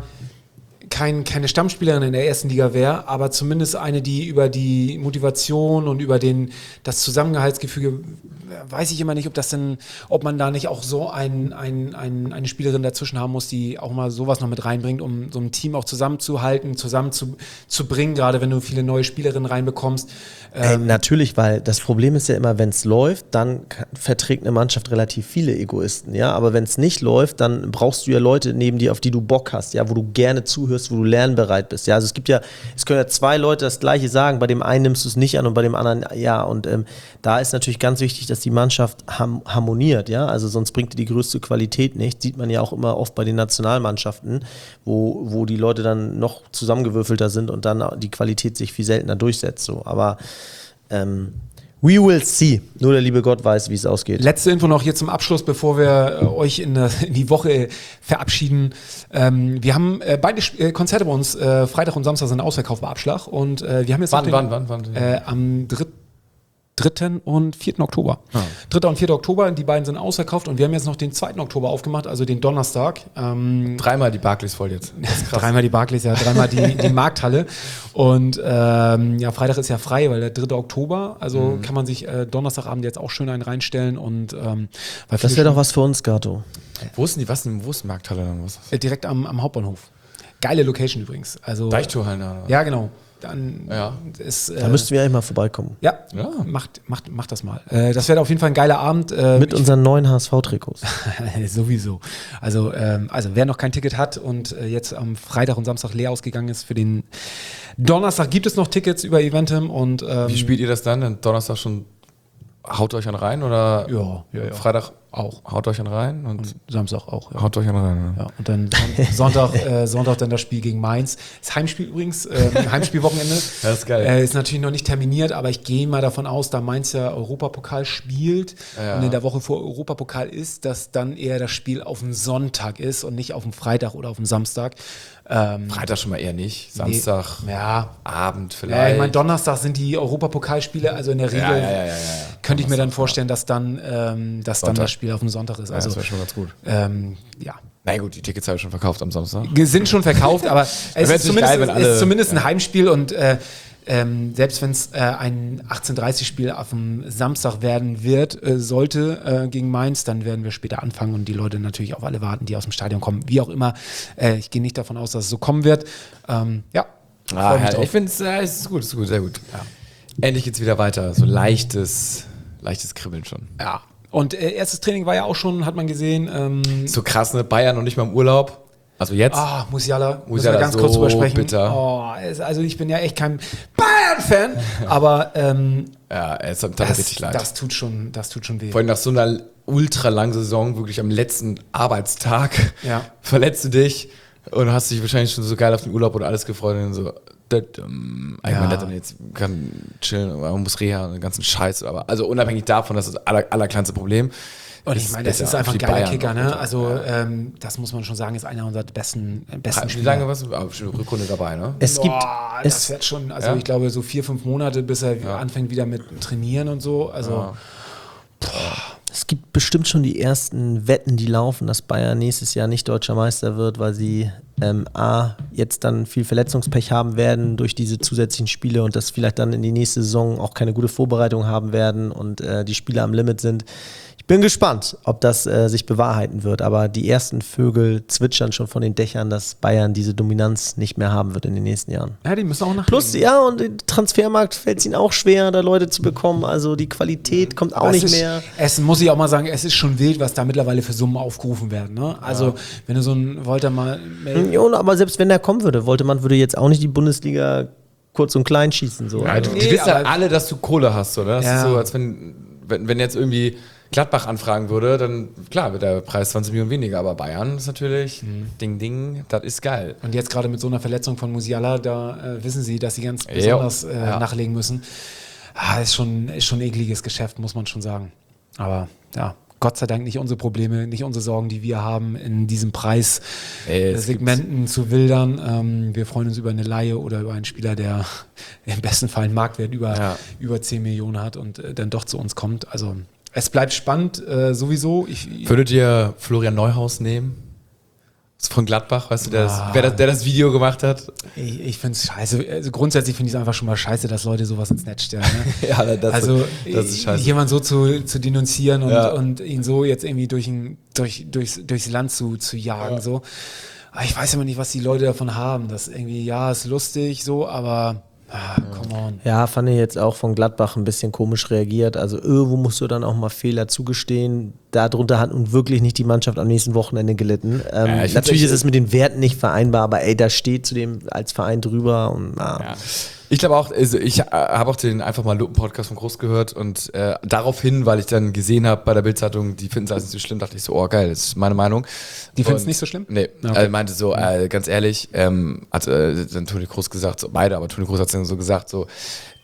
kein, keine Stammspielerin in der ersten Liga wäre, aber zumindest eine, die über die Motivation und über den, das Zusammengehaltsgefüge, weiß ich immer nicht, ob das denn, ob man da nicht auch so ein, ein, ein, eine Spielerin dazwischen haben muss, die auch mal sowas noch mit reinbringt, um so ein Team auch zusammenzuhalten, zusammen zu, zu bringen, gerade wenn du viele neue Spielerinnen reinbekommst. Ey, natürlich, weil das Problem ist ja immer, wenn es läuft, dann k- verträgt eine Mannschaft relativ viele Egoisten, ja, aber wenn es nicht läuft, dann brauchst du ja Leute neben dir, auf die du Bock hast, ja, wo du gerne zuhörst, wo du lernbereit bist, ja, also es gibt ja, es können ja zwei Leute das Gleiche sagen, bei dem einen nimmst du es nicht an und bei dem anderen ja, und ähm, da ist natürlich ganz wichtig, dass die Mannschaft ham- harmoniert, ja, also sonst bringt dir die größte Qualität nicht, sieht man ja auch immer oft bei den Nationalmannschaften, wo, wo die Leute dann noch zusammengewürfelter sind und dann die Qualität sich viel seltener durchsetzt, so, aber Ähm, we will see. Nur der liebe Gott weiß, wie es ausgeht. Letzte Info noch hier zum Abschluss, bevor wir äh, euch in, äh, in die Woche verabschieden. Ähm, wir haben äh, beide Sp- äh, Konzerte bei uns, äh, Freitag und Samstag sind ausverkaufbar Abschlag und äh, wir haben jetzt Wann, noch wann, wann, wann? Äh, am dritten dritten und vierten Oktober. Ah. dritter und vierter Oktober, die beiden sind ausverkauft und wir haben jetzt noch den zweiten Oktober aufgemacht, also den Donnerstag. Ähm, Dreimal die Barclays voll jetzt. Das ist krass. Dreimal die Barclays, ja, dreimal die, die Markthalle. Und ähm, ja, Freitag ist ja frei, weil der dritte Oktober, also Mhm. kann man sich äh, Donnerstagabend jetzt auch schön einen reinstellen und ähm, weil Das wäre doch was für uns, Gato. Wo ist denn die, was denn, wo ist die Markthalle dann? Was? äh, direkt am, am Hauptbahnhof. Geile Location übrigens. Also, Deichtorhallen da. oder? ja, genau. Dann Ja. ist äh, Da müssten wir eigentlich mal vorbeikommen. ja, Ja. Macht, macht, macht das mal. Äh, das wäre auf jeden Fall ein geiler Abend. Äh, Mit unseren neuen H S V-Trikots. Sowieso. Also, ähm, also wer noch kein Ticket hat und äh, jetzt am Freitag und Samstag leer ausgegangen ist, für den Donnerstag gibt es noch Tickets über Eventim und ähm, Wie spielt ihr das dann? Dann Donnerstag schon haut euch einen rein oder Ja, ja, ja. Freitag auch. haut euch einen rein und, Und Samstag auch, ja. haut euch einen rein. Ne? Ja, und dann Son- Sonntag, äh, Sonntag dann das Spiel gegen Mainz. Das Heimspiel übrigens, äh, Heimspielwochenende. Das ist geil. Äh, ist natürlich noch nicht terminiert, aber ich gehe mal davon aus, da Mainz ja Europapokal spielt Ja. und in der Woche vor Europapokal ist, dass dann eher das Spiel auf dem Sonntag ist und nicht auf dem Freitag oder auf dem Samstag. Ähm, Freitag schon mal eher nicht. Samstag, nee, ja. Abend Ja, vielleicht. ich meine, Donnerstag sind die Europapokalspiele, also in der Regel Ja, ja, ja, ja, ja. könnte ich mir dann vorstellen, dass dann, ähm, dass dann Sonntag. das Spiel auf dem Sonntag ist. Ja, Also, das wäre schon ganz gut. ähm, ja. Na gut, die Tickets habe ich schon verkauft am Samstag. Sind schon verkauft, aber es wär's ist nicht zumindest, geil, wenn alle- ist zumindest ein Heimspiel und äh, ähm, selbst wenn es äh, ein achtzehn Uhr dreißig Spiel auf dem Samstag werden wird, äh, sollte äh, gegen Mainz, dann werden wir später anfangen und die Leute natürlich auf alle warten, die aus dem Stadion kommen. Wie auch immer, äh, ich gehe nicht davon aus, dass es so kommen wird. Ähm, ja, Ah, freu mich ja, drauf. ich finde es äh, es ist gut, es ist gut, sehr gut. Endlich geht's wieder weiter. So leichtes, leichtes Kribbeln schon. Ja. Und äh, erstes Training war ja auch schon, hat man gesehen. Ähm, So krass, ne? Bayern noch nicht mal im Urlaub. Also jetzt. Ah, Musiala, müssen Musiala, wir ganz so kurz drüber sprechen. bitter. Oh, es, also ich bin ja echt kein Bayern-Fan, aber ähm, Ja, es hat mir das, richtig leid. das tut schon, das tut schon weh. Vor allem nach so einer ultra langen Saison, wirklich am letzten Arbeitstag, Ja. verletzt du dich und hast dich wahrscheinlich schon so geil auf den Urlaub und alles gefreut und dann so, das, ähm, Ja. ich meine, dann jetzt kann chillen, aber man muss Reha und den ganzen Scheiß, aber also unabhängig davon, das ist das aller, allerkleinste Problem. Und ich ist meine, das bitter ist einfach für ein die geiler Bayern Kicker, auch, ne? bitter. Also Ja. ähm, das muss man schon sagen, ist einer unserer besten, äh, besten Wie Spieler. lange was? Ah, schon eine Rückrunde dabei, ne? Es gibt, Boah, das es, wird schon, also Ja? ich glaube so vier, fünf Monate, bis er anfängt wieder mit Trainieren und so. Also Ja. es gibt bestimmt schon die ersten Wetten, die laufen, dass Bayern nächstes Jahr nicht deutscher Meister wird, weil sie ähm, A, jetzt dann viel Verletzungspech haben werden durch diese zusätzlichen Spiele und dass vielleicht dann in die nächste Saison auch keine gute Vorbereitung haben werden und äh, die Spiele am Limit sind. Ich bin gespannt, ob das äh, sich bewahrheiten wird, aber die ersten Vögel zwitschern schon von den Dächern, dass Bayern diese Dominanz nicht mehr haben wird in den nächsten Jahren. ja, die müssen auch nach Plus, ja, und im Transfermarkt fällt es ihnen auch schwer, da Leute zu bekommen. Also die Qualität kommt auch Aber nicht es ist, mehr. Es muss ich auch mal sagen, es ist schon wild, was da mittlerweile für Summen aufgerufen werden. Ne? Also wenn du so ein Wolter mal Ja, aber selbst wenn der kommen würde, wollte man würde jetzt auch nicht die Bundesliga kurz und klein schießen. So. Ja, Also, die Nee, wissen ja aber- alle, dass du Kohle hast, oder? Das Ja. ist so, als wenn, wenn, wenn jetzt irgendwie Gladbach anfragen würde, dann klar wird der Preis zwanzig Millionen weniger, aber Bayern ist natürlich Ding Ding, das ist geil. Und jetzt gerade mit so einer Verletzung von Musiala, da äh, wissen sie, dass sie ganz Jo. besonders äh, Ja. nachlegen müssen. Ah, ist schon, ist schon ein ekliges Geschäft, muss man schon sagen. Aber ja, Gott sei Dank nicht unsere Probleme, nicht unsere Sorgen, die wir haben, in diesem Ey, es Preissegmenten zu wildern. Ähm, wir freuen uns über eine Laie oder über einen Spieler, der im besten Fall einen Marktwert über, Ja. über zehn Millionen hat und äh, dann doch zu uns kommt. Also es bleibt spannend, äh, sowieso. Ich, Würdet ihr Florian Neuhaus nehmen? Ist von Gladbach, weißt du, der, das, Ah. wer das, der das Video gemacht hat? Ich, ich finde es scheiße. Also grundsätzlich finde ich es einfach schon mal scheiße, dass Leute sowas ins Netz stellen. Ne? Ja, das- also das ist scheiße. jemand so zu, zu denunzieren und, Ja. und ihn so jetzt irgendwie durch ein, durch, durchs, durchs Land zu, zu jagen. So. Aber ich weiß immer nicht, was die Leute davon haben. Das irgendwie, ja, ist lustig so, aber ah, come on. Ja, fand ich jetzt auch von Gladbach ein bisschen komisch reagiert. Also irgendwo musst du dann auch mal Fehler zugestehen. Darunter hat nun wirklich nicht die Mannschaft am nächsten Wochenende gelitten. Ähm, Ja, ich find's natürlich echt- ist es mit den Werten nicht vereinbar, aber ey, da steht zu dem als Verein drüber und na, Ja. Ich glaube auch, also ich äh, habe auch den einfach mal Lupen-Podcast von Groß gehört und äh, daraufhin, weil ich dann gesehen habe bei der Bild-Zeitung, die finden es alles nicht so schlimm, dachte ich so, oh geil, das ist meine Meinung. Die finden's Und- nicht so schlimm? Nee, Okay. er meinte so, äh, ganz ehrlich, ähm, hat äh, dann Toni Kroos gesagt, so beide, aber Toni Kroos hat dann so gesagt, so,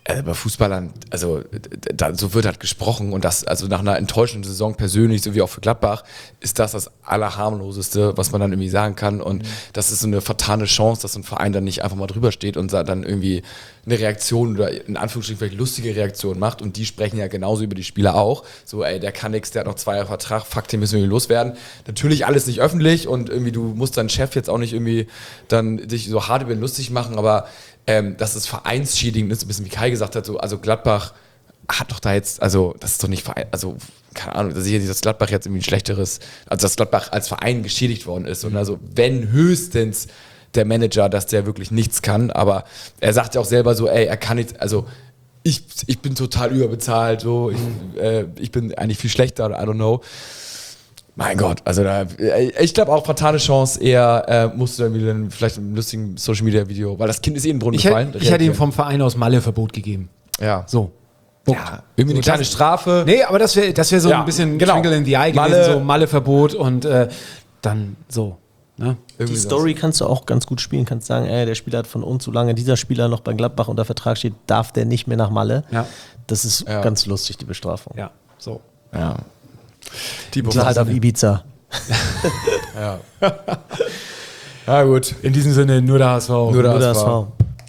Also bei Fußballern, also da, so wird halt gesprochen und das, also nach einer enttäuschenden Saison persönlich, so wie auch für Gladbach, ist das das Allerharmloseste, was man dann irgendwie sagen kann und mhm. das ist so eine vertane Chance, dass so ein Verein dann nicht einfach mal drüber steht und dann irgendwie eine Reaktion oder in Anführungsstrichen vielleicht lustige Reaktion macht und die sprechen ja genauso über die Spieler auch, so ey, der kann nix, der hat noch zwei Jahre Vertrag, fuck, den müssen wir irgendwie loswerden. Natürlich alles nicht öffentlich und irgendwie du musst deinen Chef jetzt auch nicht irgendwie dann dich so hart über ihn lustig machen, aber Ähm, dass es vereinsschädigend ist, ein bisschen wie Kai gesagt hat, so, also Gladbach hat doch da jetzt, also das ist doch nicht Verein, also keine Ahnung, dass ich dass Gladbach jetzt irgendwie ein schlechteres, also dass Gladbach als Verein geschädigt worden ist und also wenn höchstens der Manager, dass der wirklich nichts kann, aber er sagt ja auch selber so, ey, er kann nicht, also ich, ich bin total überbezahlt, so, ich, äh, ich bin eigentlich viel schlechter, I don't know. Mein Gott, also da, ich glaube auch fatale Chance, eher äh, musst du dann wieder vielleicht ein lustigen Social Media Video, weil das Kind ist eh in den Brunnen Ich, gefallen. hätt, ich hätte ihm vom Verein aus Malle-Verbot gegeben. Ja. So. Ja, irgendwie eine so, kleine das, Strafe. Nee, aber das wäre das wär so Ja, ein bisschen genau. Twinkle in the Eye Malle, gewesen, so Malle-Verbot und äh, dann so. Ne? Die Story kannst du auch ganz gut spielen, kannst sagen, ey, der Spieler hat von uns, solange dieser Spieler noch bei Gladbach unter Vertrag steht, darf der nicht mehr nach Malle. Ja. Das ist ja. ganz lustig, die Bestrafung. Ja, so. Ja. Die halt auf Ibiza. ja. Ja, gut. In diesem Sinne, nur der H S V. Nur der Nur der H S V. H S V.